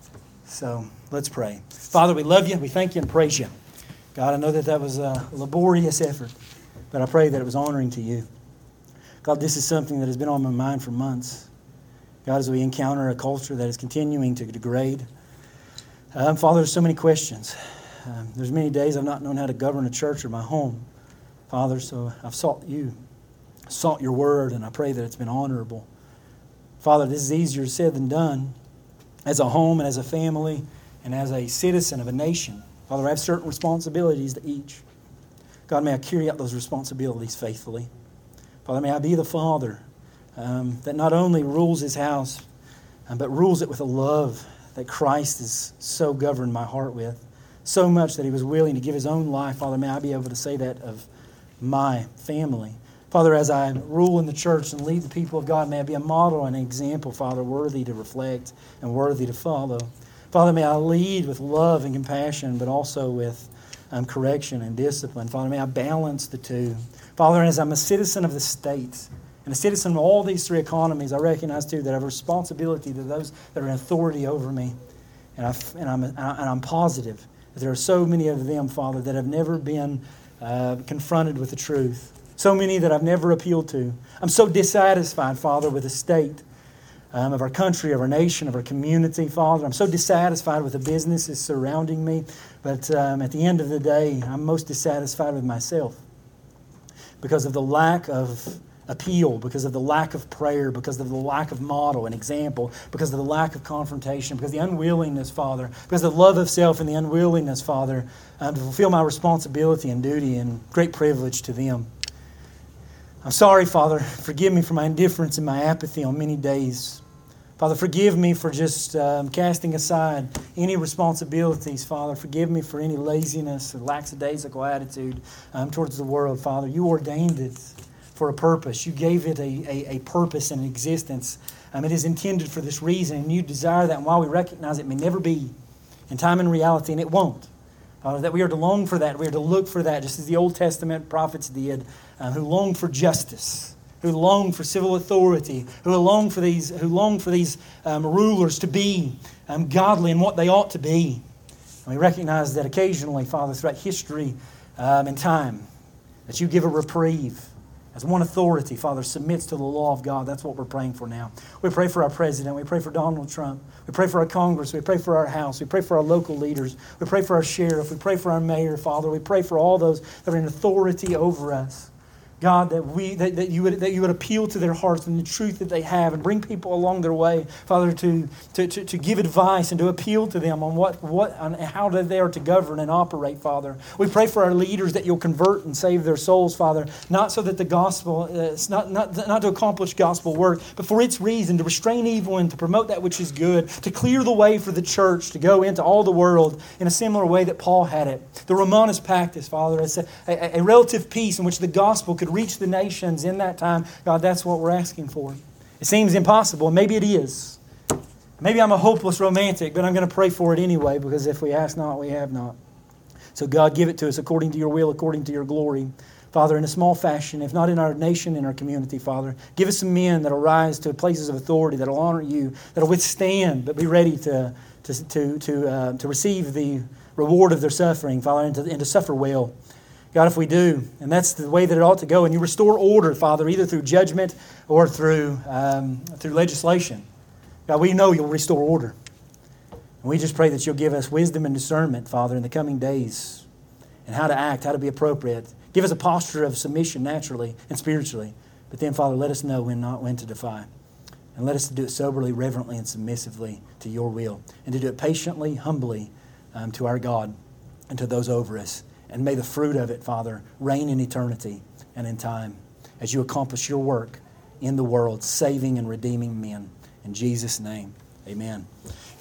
So let's pray. Father, we love you, we thank you and praise you. God, I know that was a laborious effort, but I pray that it was honoring to you. God, this is something that has been on my mind for months. God, as we encounter a culture that is continuing to degrade. Father, there's so many questions. There's many days I've not known how to govern a church or my home. Father, so I've sought you, sought your word, and I pray that it's been honorable. Father, this is easier said than done. As a home and as a family and as a citizen of a nation, Father, I have certain responsibilities to each. God, may I carry out those responsibilities faithfully. Father, may I be the father that not only rules his house, but rules it with a love that Christ has so governed my heart with, so much that He was willing to give His own life. Father, may I be able to say that of my family. Father, as I rule in the church and lead the people of God, may I be a model and an example, Father, worthy to reflect and worthy to follow. Father, may I lead with love and compassion, but also with correction and discipline. Father, may I balance the two. Father, as I'm a citizen of the state and a citizen of all these three economies, I recognize too that I have a responsibility to those that are in authority over me. And I'm positive that there are so many of them, Father, that have never been confronted with the truth. So many that I've never appealed to. I'm so dissatisfied, Father, with the state of our country, of our nation, of our community, Father. I'm so dissatisfied with the businesses surrounding me. But at the end of the day, I'm most dissatisfied with myself because of the lack of appeal, because of the lack of prayer, because of the lack of model and example, because of the lack of confrontation, because of the unwillingness, Father, because of the love of self and the unwillingness, Father, to fulfill my responsibility and duty and great privilege to them. I'm sorry, Father. Forgive me for my indifference and my apathy on many days. Father, forgive me for just casting aside any responsibilities, Father. Forgive me for any laziness or lackadaisical attitude towards the world, Father. You ordained it for a purpose. You gave it a purpose and an existence. It is intended for this reason, and you desire that. And while we recognize it may never be in time and reality, and it won't, that we are to long for that. We are to look for that, just as the Old Testament prophets did, who longed for justice, who longed for civil authority, who longed for these rulers to be godly in what they ought to be. And we recognize that occasionally, Father, throughout history and time, that you give a reprieve. As one authority, Father, submits to the law of God. That's what we're praying for now. We pray for our president. We pray for Donald Trump. We pray for our Congress. We pray for our House. We pray for our local leaders. We pray for our sheriff. We pray for our mayor, Father. We pray for all those that are in authority over us. God, that you would appeal to their hearts and the truth that they have and bring people along their way, Father, to give advice and to appeal to them on on how they are to govern and operate, Father. We pray for our leaders that you'll convert and save their souls, Father, not so that the gospel, it's not to accomplish gospel work, but for its reason, to restrain evil and to promote that which is good, to clear the way for the church to go into all the world in a similar way that Paul had it. The Romanus Pactus, Father, is a relative peace in which the gospel could reach the nations in that time. God, that's what we're asking for. It seems impossible, and maybe it is. Maybe I'm a hopeless romantic, but I'm going to pray for it anyway, because if we ask not, we have not. So God, give it to us according to your will, according to your glory. Father, in a small fashion, if not in our nation, in our community, Father, give us some men that will rise to places of authority, that will honor you, that will withstand, but be ready to receive the reward of their suffering, Father, and to suffer well. God, if we do, and that's the way that it ought to go, and you restore order, Father, either through judgment or through legislation. God, we know you'll restore order. And we just pray that you'll give us wisdom and discernment, Father, in the coming days, and how to act, how to be appropriate. Give us a posture of submission naturally and spiritually. But then, Father, let us know when to defy. And let us do it soberly, reverently, and submissively to your will. And to do it patiently, humbly to our God and to those over us. And may the fruit of it, Father, reign in eternity and in time as you accomplish your work in the world, saving and redeeming men. In Jesus' name, amen.